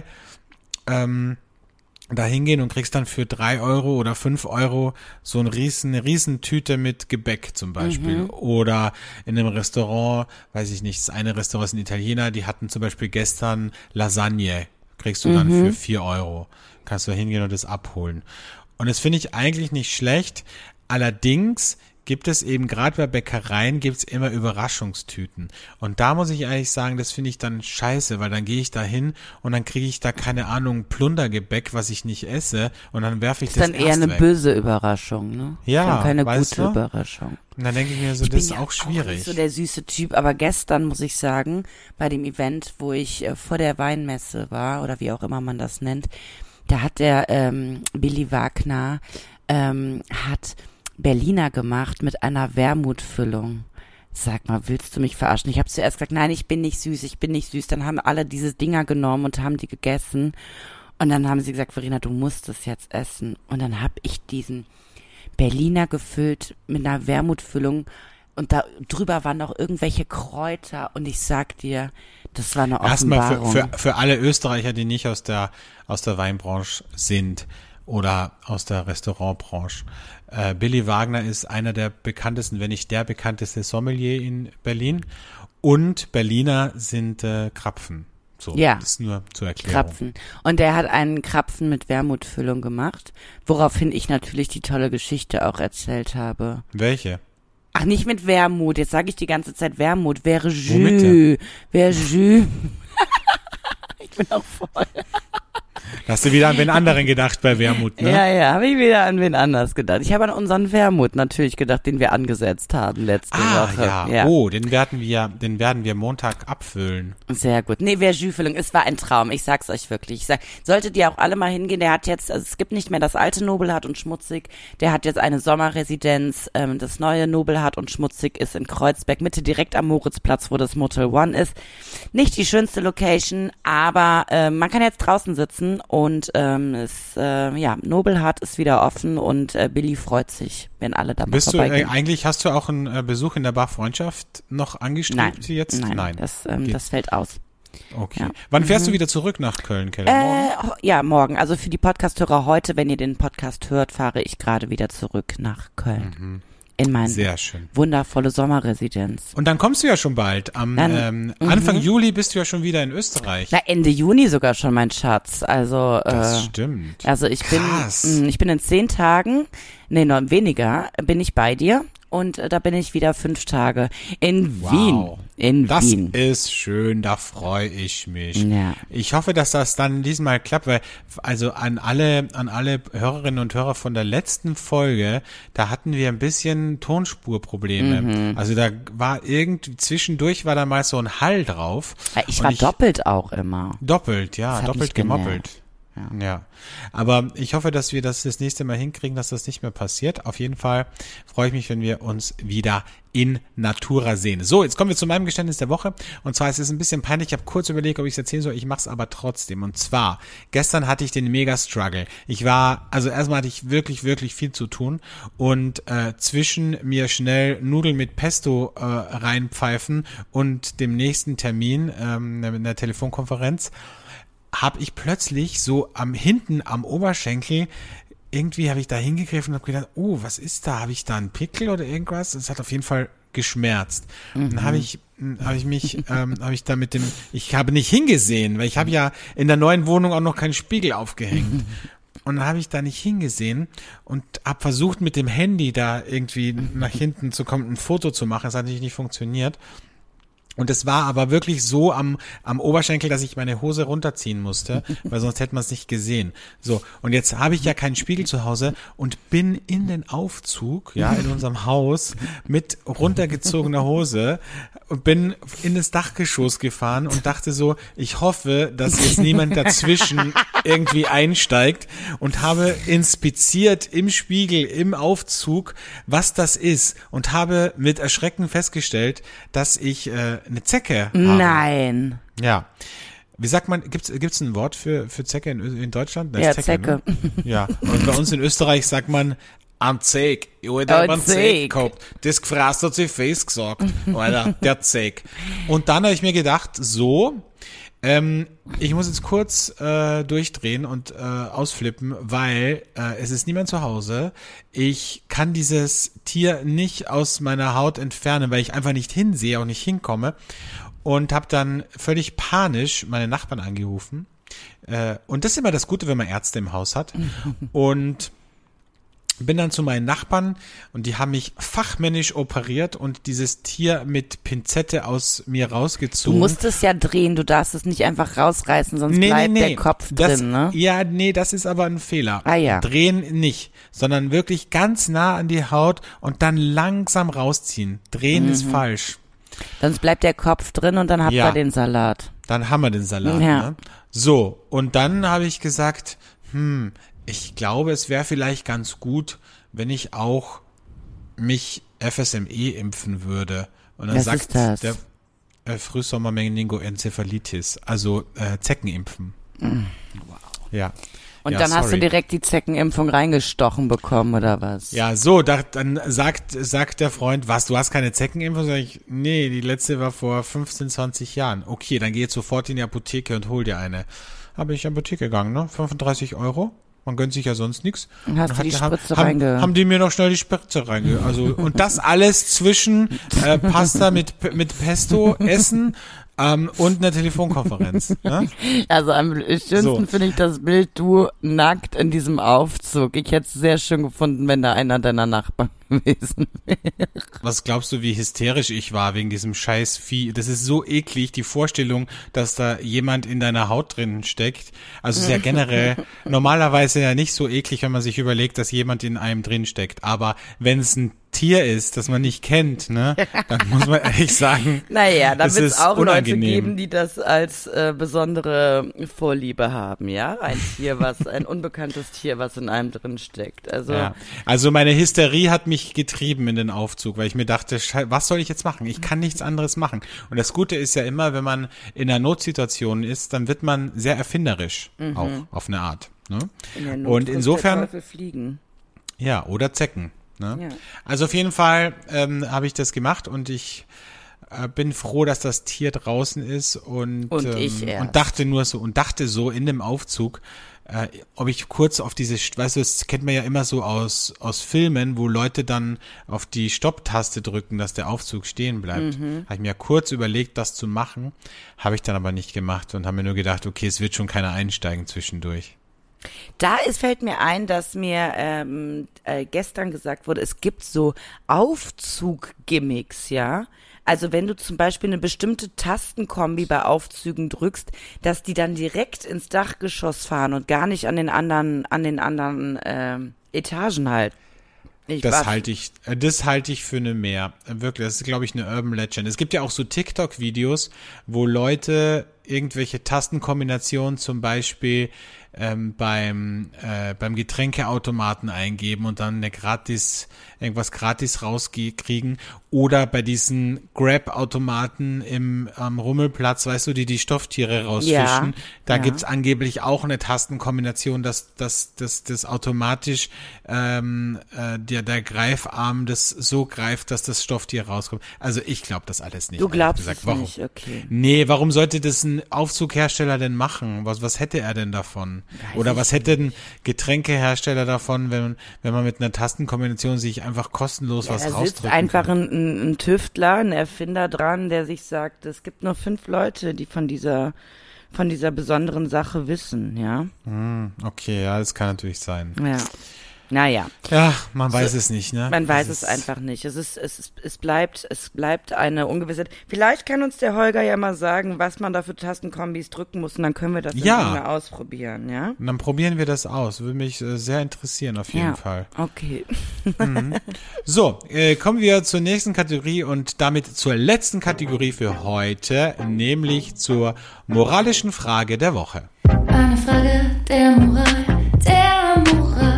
da hingehen und kriegst dann für 3 € oder 5 € so eine riesen Tüte mit Gebäck zum Beispiel. Oder in einem Restaurant, weiß ich nicht, das eine Restaurant ist ein Italiener, die hatten zum Beispiel gestern Lasagne, kriegst du dann für 4 €. Kannst du hingehen und das abholen. Und das finde ich eigentlich nicht schlecht. Allerdings gibt es eben, gerade bei Bäckereien, gibt's immer Überraschungstüten. Und da muss ich ehrlich sagen, das finde ich dann scheiße, weil dann gehe ich da hin und dann kriege ich da, keine Ahnung, Plundergebäck, was ich nicht esse und dann werfe ich das erst weg. Das ist dann eher eine böse Überraschung, ne? Ja, keine gute Überraschung. Und dann denke ich mir so, das ist auch schwierig. Ich bin so der süße Typ, aber gestern muss ich sagen, bei dem Event, wo ich vor der Weinmesse war, oder wie auch immer man das nennt, da hat der Billy Wagner hat Berliner gemacht mit einer Wermutfüllung. Sag mal, willst du mich verarschen? Ich habe zuerst gesagt, nein, ich bin nicht süß. Dann haben alle diese Dinger genommen und haben die gegessen. Und dann haben sie gesagt, Verena, du musst es jetzt essen. Und dann habe ich diesen Berliner gefüllt mit einer Wermutfüllung. Und da drüber waren noch irgendwelche Kräuter. Und ich sag dir, das war eine Offenbarung. Erstmal für alle Österreicher, die nicht aus der Weinbranche sind oder aus der Restaurantbranche. Billy Wagner ist einer der bekanntesten, wenn nicht der bekannteste Sommelier in Berlin. Und Berliner sind Krapfen. So, ja, das ist nur zur Erklärung. Krapfen. Und der hat einen Krapfen mit Wermutfüllung gemacht, woraufhin ich natürlich die tolle Geschichte auch erzählt habe. Welche? Ach, nicht mit Wermut. Jetzt sage ich die ganze Zeit Wermut. Verjus. Verjus. Ich bin auch voll. Hast du wieder an wen anderen gedacht bei Wermut, ne? Ja, habe ich wieder an wen anders gedacht. Ich habe an unseren Wermut natürlich gedacht, den wir angesetzt haben letzte Woche. Ja. Oh, den werden wir Montag abfüllen. Sehr gut. Nee, Verjus-Füllung, es war ein Traum. Ich sag's euch wirklich. Solltet ihr auch alle mal hingehen, der hat jetzt, also es gibt nicht mehr das alte Nobelhart und Schmutzig, der hat jetzt eine Sommerresidenz, das neue Nobelhart und Schmutzig ist in Kreuzberg, Mitte direkt am Moritzplatz, wo das Motel One ist. Nicht die schönste Location, aber man kann jetzt draußen sitzen Und Nobelhart ist wieder offen und Billy freut sich, wenn alle da mal Bist du, vorbeigehen. eigentlich hast du auch einen Besuch in der Bar Freundschaft noch angestrebt jetzt? Nein, das fällt aus. Okay. Ja. Wann fährst du wieder zurück nach Köln, Kelle? Morgen? Morgen. Also für die Podcast-Hörer heute, wenn ihr den Podcast hört, fahre ich gerade wieder zurück nach Köln. In meine Sehr schön. wundervolle Sommerresidenz. Und dann kommst du ja schon bald. Am Anfang Juli bist du ja schon wieder in Österreich. Na, Ende Juni sogar schon, mein Schatz. Also, Das stimmt. Also ich Krass. bin in 10 Tagen, noch weniger, bin ich bei dir. Und da bin ich wieder 5 Tage in Wien. Das Wien. ist schön, da freue ich mich. Ja. Ich hoffe, dass das dann diesmal klappt, weil also an alle Hörerinnen und Hörer von der letzten Folge, da hatten wir ein bisschen Tonspurprobleme. Also da war zwischendurch war da mal so ein Hall drauf. Ja, ich Und war doppelt auch immer. Doppelt, ja, Das hat doppelt mich gemoppelt. genervt. Ja, aber ich hoffe, dass wir das nächste Mal hinkriegen, dass das nicht mehr passiert. Auf jeden Fall freue ich mich, wenn wir uns wieder in Natura sehen. So, jetzt kommen wir zu meinem Geständnis der Woche. Und zwar, es ist ein bisschen peinlich. Ich habe kurz überlegt, ob ich es erzählen soll. Ich mache es aber trotzdem. Und zwar, gestern hatte ich den Mega-Struggle. Erstmal hatte ich wirklich, wirklich viel zu tun. Und zwischen mir schnell Nudeln mit Pesto reinpfeifen und dem nächsten Termin, einer Telefonkonferenz, habe ich plötzlich so hinten am Oberschenkel, irgendwie habe ich da hingegriffen und habe gedacht, oh, was ist da? Habe ich da einen Pickel oder irgendwas? Es hat auf jeden Fall geschmerzt. Dann habe ich nicht hingesehen, weil ich habe ja in der neuen Wohnung auch noch keinen Spiegel aufgehängt. Und dann habe ich da nicht hingesehen und habe versucht, mit dem Handy da irgendwie nach hinten zu kommen, ein Foto zu machen. Das hat natürlich nicht funktioniert. Und es war aber wirklich so am Oberschenkel, dass ich meine Hose runterziehen musste, weil sonst hätte man es nicht gesehen. So, und jetzt habe ich ja keinen Spiegel zu Hause und bin in den Aufzug, ja, in unserem Haus mit runtergezogener Hose und bin in das Dachgeschoss gefahren und dachte so, ich hoffe, dass jetzt niemand dazwischen irgendwie einsteigt, und habe inspiziert im Spiegel, im Aufzug, was das ist, und habe mit Erschrecken festgestellt, dass ich eine Zecke habe. Nein. Ja. Wie sagt man, gibt's ein Wort für Zecke in Deutschland? Das Ja, ist Zecke. Ne? Ja. Und bei uns in Österreich sagt man an Zeig. Ich habe einen Zeig gehabt. Das gefrasst hat sich fest gesagt. Alter, der Zeig. Und dann habe ich mir gedacht, ich muss jetzt kurz durchdrehen und ausflippen, weil es ist niemand zu Hause. Ich kann dieses Tier nicht aus meiner Haut entfernen, weil ich einfach nicht hinsehe, auch nicht hinkomme. Und habe dann völlig panisch meine Nachbarn angerufen. Und das ist immer das Gute, wenn man Ärzte im Haus hat. Und bin dann zu meinen Nachbarn, und die haben mich fachmännisch operiert und dieses Tier mit Pinzette aus mir Du rausgezogen. musst es ja drehen, du darfst es nicht einfach rausreißen, sonst bleibt der Kopf drin, ne? Ja, nee, das ist aber ein Fehler. Ah, ja. Drehen nicht, sondern wirklich ganz nah an die Haut und dann langsam rausziehen. Drehen ist falsch. Sonst bleibt der Kopf drin und dann habt Ja. ihr den Salat. Dann haben wir den Salat. Ja. Ne? So, und dann habe ich gesagt, ich glaube, es wäre vielleicht ganz gut, wenn ich auch mich FSME impfen würde. Und dann Was sagt ist das? der Frühsommermeningoenzephalitis, also Zeckenimpfen. Wow. Ja. Und Ja, dann hast du sorry. direkt die Zeckenimpfung reingestochen bekommen, oder was? Ja, so, dann sagt der Freund, was, du hast keine Zeckenimpfung? Sag ich, nee, die letzte war vor 15, 20 Jahren. Okay, dann geh jetzt sofort in die Apotheke und hol dir eine. Habe ich in die Apotheke gegangen, ne? 35 €. Man gönnt sich ja sonst nichts. Hast du die Spritze reinge... Haben die mir noch schnell die Spritze und das alles zwischen Pasta mit Pesto essen und einer Telefonkonferenz. Ne? Also am schönsten So. finde ich das Bild, du nackt in diesem Aufzug. Ich hätte es sehr schön gefunden, wenn da einer deiner Nachbarn gewesen wäre. Was glaubst du, wie hysterisch ich war wegen diesem scheiß Vieh? Das ist so eklig, die Vorstellung, dass da jemand in deiner Haut drin steckt. Also es ist ja generell normalerweise ja nicht so eklig, wenn man sich überlegt, dass jemand in einem drin steckt. Aber wenn es ein Tier ist, das man nicht kennt, ne, dann muss man ehrlich sagen, Naja, da es wird es ist auch Leute unangenehm. geben, die das als besondere Vorliebe haben, ja? Ein unbekanntes Tier, was in einem drin steckt. Also, Ja. Also meine Hysterie hat mich getrieben in den Aufzug, weil ich mir dachte, was soll ich jetzt machen? Ich kann nichts anderes machen. Und das Gute ist ja immer, wenn man in einer Notsituation ist, dann wird man sehr erfinderisch, auch auf eine Art. Ne? in der Not Und frisst insofern, der Teufel fliegen. ja, oder Zecken. Ne? Ja. Also auf jeden Fall habe ich das gemacht und ich bin froh, dass das Tier draußen ist und ich erst. und dachte so in dem Aufzug, ob ich kurz auf diese, weißt du, das kennt man ja immer so aus Filmen, wo Leute dann auf die Stopptaste drücken, dass der Aufzug stehen bleibt. Habe ich mir kurz überlegt, das zu machen, habe ich dann aber nicht gemacht und habe mir nur gedacht, okay, es wird schon keiner einsteigen zwischendurch. Fällt mir ein, dass mir gestern gesagt wurde, es gibt so Aufzug-Gimmicks, ja. Also wenn du zum Beispiel eine bestimmte Tastenkombi bei Aufzügen drückst, dass die dann direkt ins Dachgeschoss fahren und gar nicht an den anderen Etagen halt. Das halte ich für eine mehr. Wirklich, das ist, glaube ich, eine Urban Legend. Es gibt ja auch so TikTok-Videos, wo Leute irgendwelche Tastenkombinationen zum Beispiel beim Getränkeautomaten eingeben und dann irgendwas gratis rauskriegen oder bei diesen Grab-Automaten am Rummelplatz, weißt du, die Stofftiere rausfischen. Ja, Da ja. gibt's angeblich auch eine Tastenkombination, dass automatisch der Greifarm das so greift, dass das Stofftier rauskommt. Also ich glaube das alles nicht. Du ehrlich glaubst gesagt. es Warum? nicht, okay. Nee, warum sollte das ein Aufzughersteller denn machen? Was hätte er denn davon? Oder was hätte ein Getränkehersteller davon, wenn man mit einer Tastenkombination sich einfach kostenlos was Da sitzt rausdrücken einfach kann? ein Tüftler, ein Erfinder dran, der sich sagt, es gibt nur 5 Leute, die von dieser besonderen Sache wissen, ja. Okay, ja, das kann natürlich sein. Ja. Naja, Ja, man weiß es nicht, ne? man weiß Das es ist- einfach nicht. Es bleibt eine Ungewissheit. Vielleicht kann uns der Holger ja mal sagen, was man da für Tastenkombis drücken muss und dann können wir das Ja. mal ausprobieren, ja? Und dann probieren wir das aus. Würde mich sehr interessieren, auf jeden Ja. Fall. Okay. So, kommen wir zur nächsten Kategorie und damit zur letzten Kategorie für heute, nämlich zur moralischen Frage der Woche. Eine Frage der Moral, der Moral.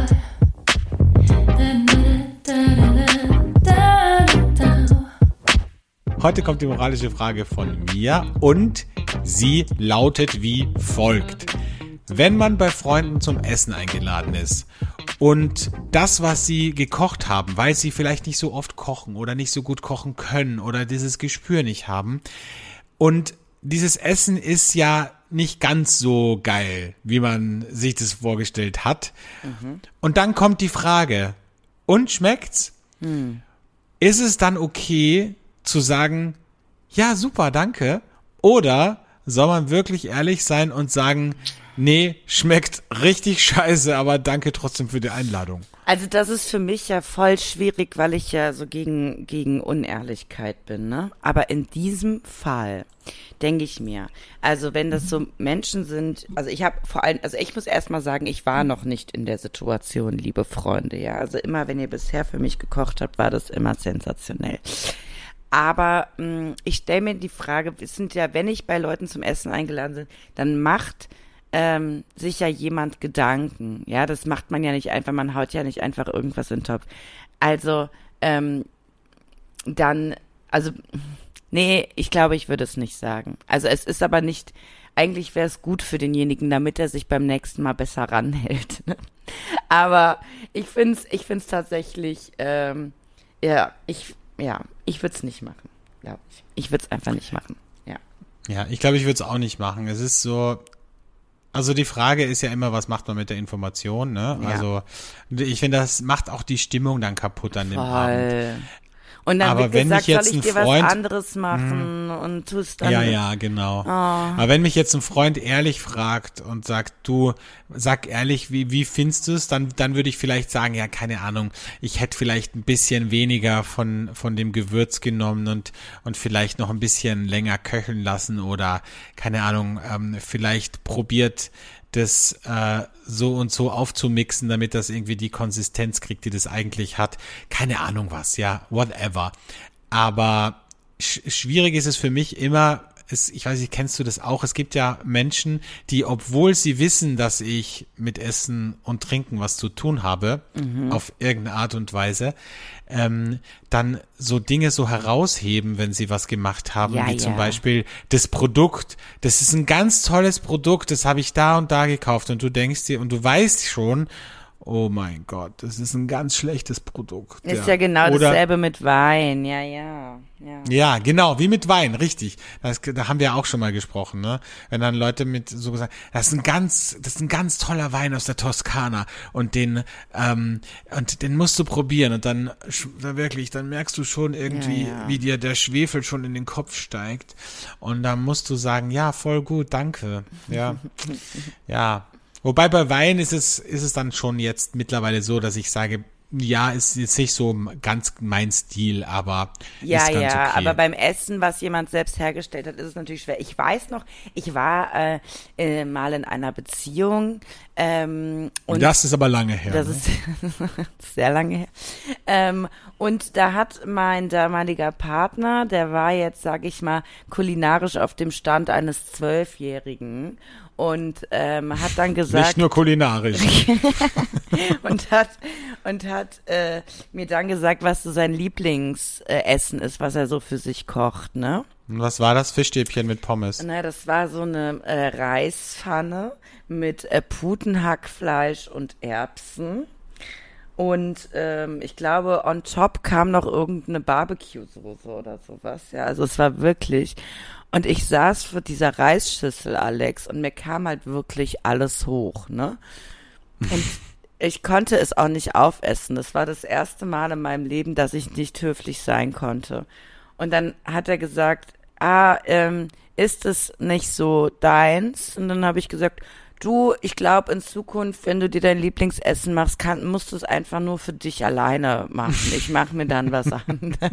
Heute kommt die moralische Frage von mir und sie lautet wie folgt. Wenn man bei Freunden zum Essen eingeladen ist und das, was sie gekocht haben, weil sie vielleicht nicht so oft kochen oder nicht so gut kochen können oder dieses Gespür nicht haben und dieses Essen ist ja nicht ganz so geil, wie man sich das vorgestellt hat. Und dann kommt die Frage, und schmeckt's? Ist es dann okay zu sagen, ja, super, danke? Oder soll man wirklich ehrlich sein und sagen, nee, schmeckt richtig scheiße, aber danke trotzdem für die Einladung? Also das ist für mich ja voll schwierig, weil ich ja so gegen Unehrlichkeit bin, ne? Aber in diesem Fall denke ich mir, also wenn das so Menschen sind, also ich muss erst mal sagen, ich war noch nicht in der Situation, liebe Freunde, ja. Also immer, wenn ihr bisher für mich gekocht habt, war das immer sensationell. Aber ich stelle mir die Frage, es sind ja, wenn ich bei Leuten zum Essen eingeladen bin, dann macht sich ja jemand Gedanken. Ja, das macht man ja nicht einfach, man haut ja nicht einfach irgendwas in den Topf. Also, nee, ich glaube, ich würde es nicht sagen. Also es ist aber nicht, eigentlich wäre es gut für denjenigen, damit er sich beim nächsten Mal besser ranhält. Ne? Aber ich find's tatsächlich, ich würde es nicht machen, glaube ich. Ich würde es einfach nicht machen, ja. Ja, ich glaube, ich würde es auch nicht machen. Es ist so, also die Frage ist ja immer, was macht man mit der Information, ne? Ja. Also ich finde, das macht auch die Stimmung dann kaputt an dem Abend. Voll. Und dann Aber wird wenn gesagt, mich jetzt soll ich ein dir Freund- was anderes machen und tust dann. Ja, genau. Aber wenn mich jetzt ein Freund ehrlich fragt und sagt, du, sag ehrlich, wie findest du es, dann würde ich vielleicht sagen, ja, keine Ahnung, ich hätte vielleicht ein bisschen weniger von dem Gewürz genommen und vielleicht noch ein bisschen länger köcheln lassen oder, keine Ahnung, vielleicht probiert, das so und so aufzumixen, damit das irgendwie die Konsistenz kriegt, die das eigentlich hat. Keine Ahnung was, ja, whatever. Aber schwierig ist es für mich immer, ich weiß nicht, kennst du das auch? Es gibt ja Menschen, die, obwohl sie wissen, dass ich mit Essen und Trinken was zu tun habe, auf irgendeine Art und Weise, dann so Dinge so herausheben, wenn sie was gemacht haben, Ja, wie ja. zum Beispiel das Produkt. Das ist ein ganz tolles Produkt, das habe ich da und da gekauft und du denkst dir, und du weißt schon, oh mein Gott, das ist ein ganz schlechtes Produkt. Ist ja genau Oder- dasselbe mit Wein, ja. Ja, genau, wie mit Wein, richtig. Da haben wir auch schon mal gesprochen, ne? Wenn dann Leute mit so gesagt, das ist ein ganz toller Wein aus der Toskana und den musst du probieren und dann wirklich, dann merkst du schon irgendwie, Ja. wie dir der Schwefel schon in den Kopf steigt und dann musst du sagen, ja, voll gut, danke. Ja. Ja. Wobei bei Wein ist es dann schon jetzt mittlerweile so, dass ich sage, ja, ist jetzt nicht so ganz mein Stil, aber Ja, ist ganz ja, okay. aber beim Essen, was jemand selbst hergestellt hat, ist es natürlich schwer. Ich weiß noch, ich war mal in einer Beziehung und Das ist aber lange her. das Ne? ist sehr lange her. Und da hat mein damaliger Partner, der war jetzt, sag ich mal, kulinarisch auf dem Stand eines 12-Jährigen und hat dann gesagt, Nicht nur kulinarisch. und hat mir dann gesagt, was so sein Lieblingsessen ist, was er so für sich kocht, ne? Und was war das? Fischstäbchen mit Pommes. Na, das war so eine Reispfanne mit Putenhackfleisch und Erbsen. Und ich glaube, on top kam noch irgendeine Barbecue-Soße oder sowas. Ja, also es war wirklich. Und ich saß vor dieser Reisschüssel, Alex, und mir kam halt wirklich alles hoch, ne? Und ich konnte es auch nicht aufessen. Das war das erste Mal in meinem Leben, dass ich nicht höflich sein konnte. Und dann hat er gesagt, ist es nicht so deins? Und dann habe ich gesagt, du, ich glaube in Zukunft, wenn du dir dein Lieblingsessen machst, musst du es einfach nur für dich alleine machen. Ich mache mir dann was anderes.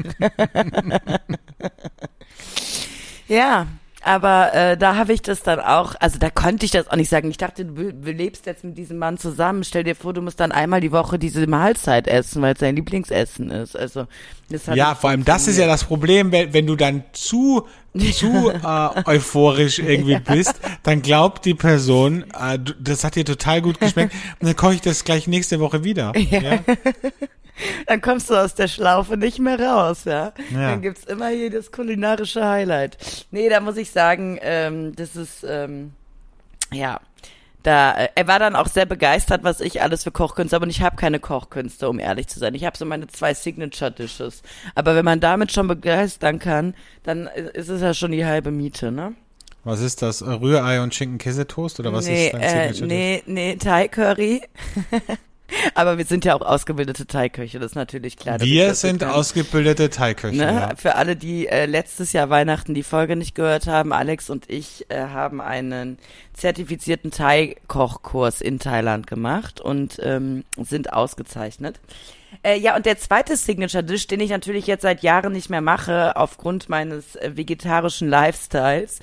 Ja, aber da habe ich das dann auch, also da konnte ich das auch nicht sagen. Ich dachte, du lebst jetzt mit diesem Mann zusammen. Stell dir vor, du musst dann einmal die Woche diese Mahlzeit essen, weil es dein Lieblingsessen ist. Also das hat Ja, nicht vor allem das ist ja funktioniert. das Problem, wenn du dann zu euphorisch irgendwie bist, dann glaubt die Person, das hat dir total gut geschmeckt und dann koche ich das gleich nächste Woche wieder. Ja? Dann kommst du aus der Schlaufe nicht mehr raus, ja. Ja. Dann gibt's immer hier das kulinarische Highlight. Nee, da muss ich sagen, das ist, ja, er war dann auch sehr begeistert, was ich alles für Kochkünste habe und ich habe keine Kochkünste, um ehrlich zu sein. Ich habe so meine 2 Signature-Dishes. Aber wenn man damit schon begeistern kann, dann ist es ja schon die halbe Miete, ne? Was ist das? Rührei und Schinken-Käsetoast oder was Nee, ist dein Signature? nee, Thai-Curry. Aber wir sind ja auch ausgebildete Thai-Köche, das ist natürlich klar. dass ich Wir das so sind kann. ausgebildete Thai-Köche. Ne? Ja. Für alle, die letztes Jahr Weihnachten die Folge nicht gehört haben, Alex und ich haben einen zertifizierten Thai-Kochkurs in Thailand gemacht und sind ausgezeichnet. Ja, und der zweite Signature-Dish, den ich natürlich jetzt seit Jahren nicht mehr mache, aufgrund meines vegetarischen Lifestyles,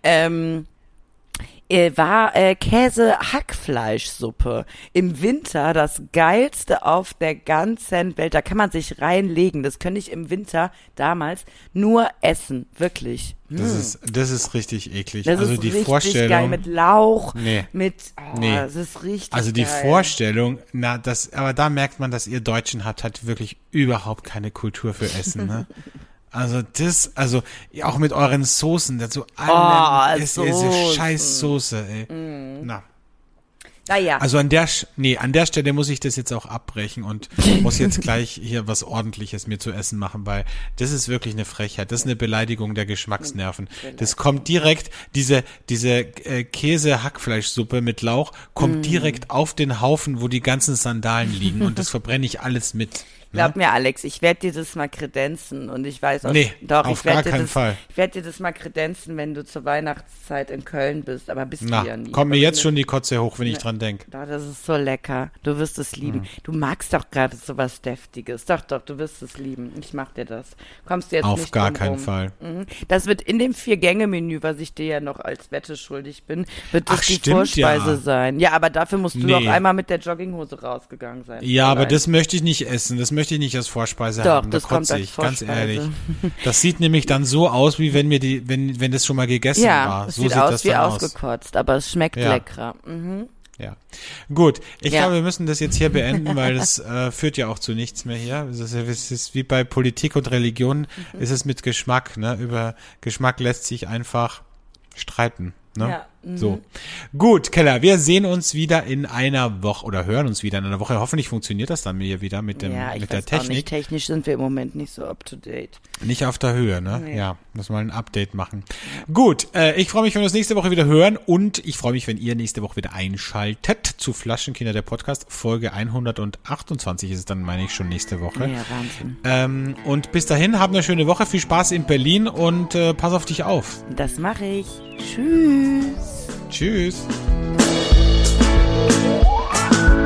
war Käse-Hackfleischsuppe. Im Winter das geilste auf der ganzen Welt. Da kann man sich reinlegen. Das könnte ich im Winter damals nur essen. Wirklich. Das ist richtig eklig. Das also ist die richtig Vorstellung. geil mit Lauch, Nee. nee. Das ist richtig Also die geil. Vorstellung, aber da merkt man, dass ihr Deutschen habt halt wirklich überhaupt keine Kultur für Essen, ne? Also auch mit euren Soßen, dazu allem ist diese Soßen. scheiß Soße, ey. Na. Naja. Also an der Stelle muss ich das jetzt auch abbrechen und muss jetzt gleich hier was Ordentliches mir zu essen machen, weil das ist wirklich eine Frechheit. Das ist eine Beleidigung der Geschmacksnerven. Das kommt direkt, diese Käse-Hackfleischsuppe mit Lauch kommt direkt auf den Haufen, wo die ganzen Sandalen liegen und das verbrenne ich alles mit. Glaub mir, Alex, ich werde dir das mal kredenzen und ich weiß auch, Nee, doch, auf ich werd gar dir keinen das, Fall. Ich werde dir das mal kredenzen, wenn du zur Weihnachtszeit in Köln bist, aber bist du Na, ja nie. kommt mir Aber jetzt wenn schon die Kotze hoch, wenn ich dran denke. du- Das ist so lecker. Du wirst es lieben. Du magst doch gerade so was Deftiges. Doch, du wirst es lieben. Ich mach dir das. Kommst du jetzt Auf nicht gar drum keinen rum. Fall. Mhm. Das wird in dem 4-Gänge-Menü, was ich dir ja noch als Wette schuldig bin, wird das Ach, die stimmt, Vorspeise ja. sein. Ja, aber dafür musst du Nee. doch einmal mit der Jogginghose rausgegangen sein. Ja, aber Fräulein. das möchte ich nicht essen. Das möchte ich nicht als Vorspeise Doch, haben. Da das kommt kotze als ich, ganz Vorspeise. ehrlich. Das sieht nämlich dann so aus, wie wenn das schon mal gegessen Ja, war. es So sieht sieht aus das wie dann aus. ausgekotzt, aber es schmeckt Ja. leckerer. Mhm. Ja. Gut, ich Ja. glaube, wir müssen das jetzt hier beenden, weil das führt ja auch zu nichts mehr hier. Es ist wie bei Politik und Religion, ist es mit Geschmack. Ne? Über Geschmack lässt sich einfach streiten. Ne? Ja. So. Gut, Keller, wir sehen uns wieder in einer Woche oder hören uns wieder in einer Woche. Hoffentlich funktioniert das dann hier wieder mit Ja, ich mit der weiß auch nicht. Technik. Technisch sind wir im Moment nicht so up to date. Nicht auf der Höhe, ne? Nee. Ja, muss mal ein Update machen. Gut, ich freue mich, wenn wir uns nächste Woche wieder hören und ich freue mich, wenn ihr nächste Woche wieder einschaltet zu Flaschenkinder, der Podcast. Folge 128 ist es dann, meine ich, schon nächste Woche. Ja, Wahnsinn. Und bis dahin, habt eine schöne Woche, viel Spaß in Berlin und pass auf dich auf. Das mache ich. Tschüss. Tschüss.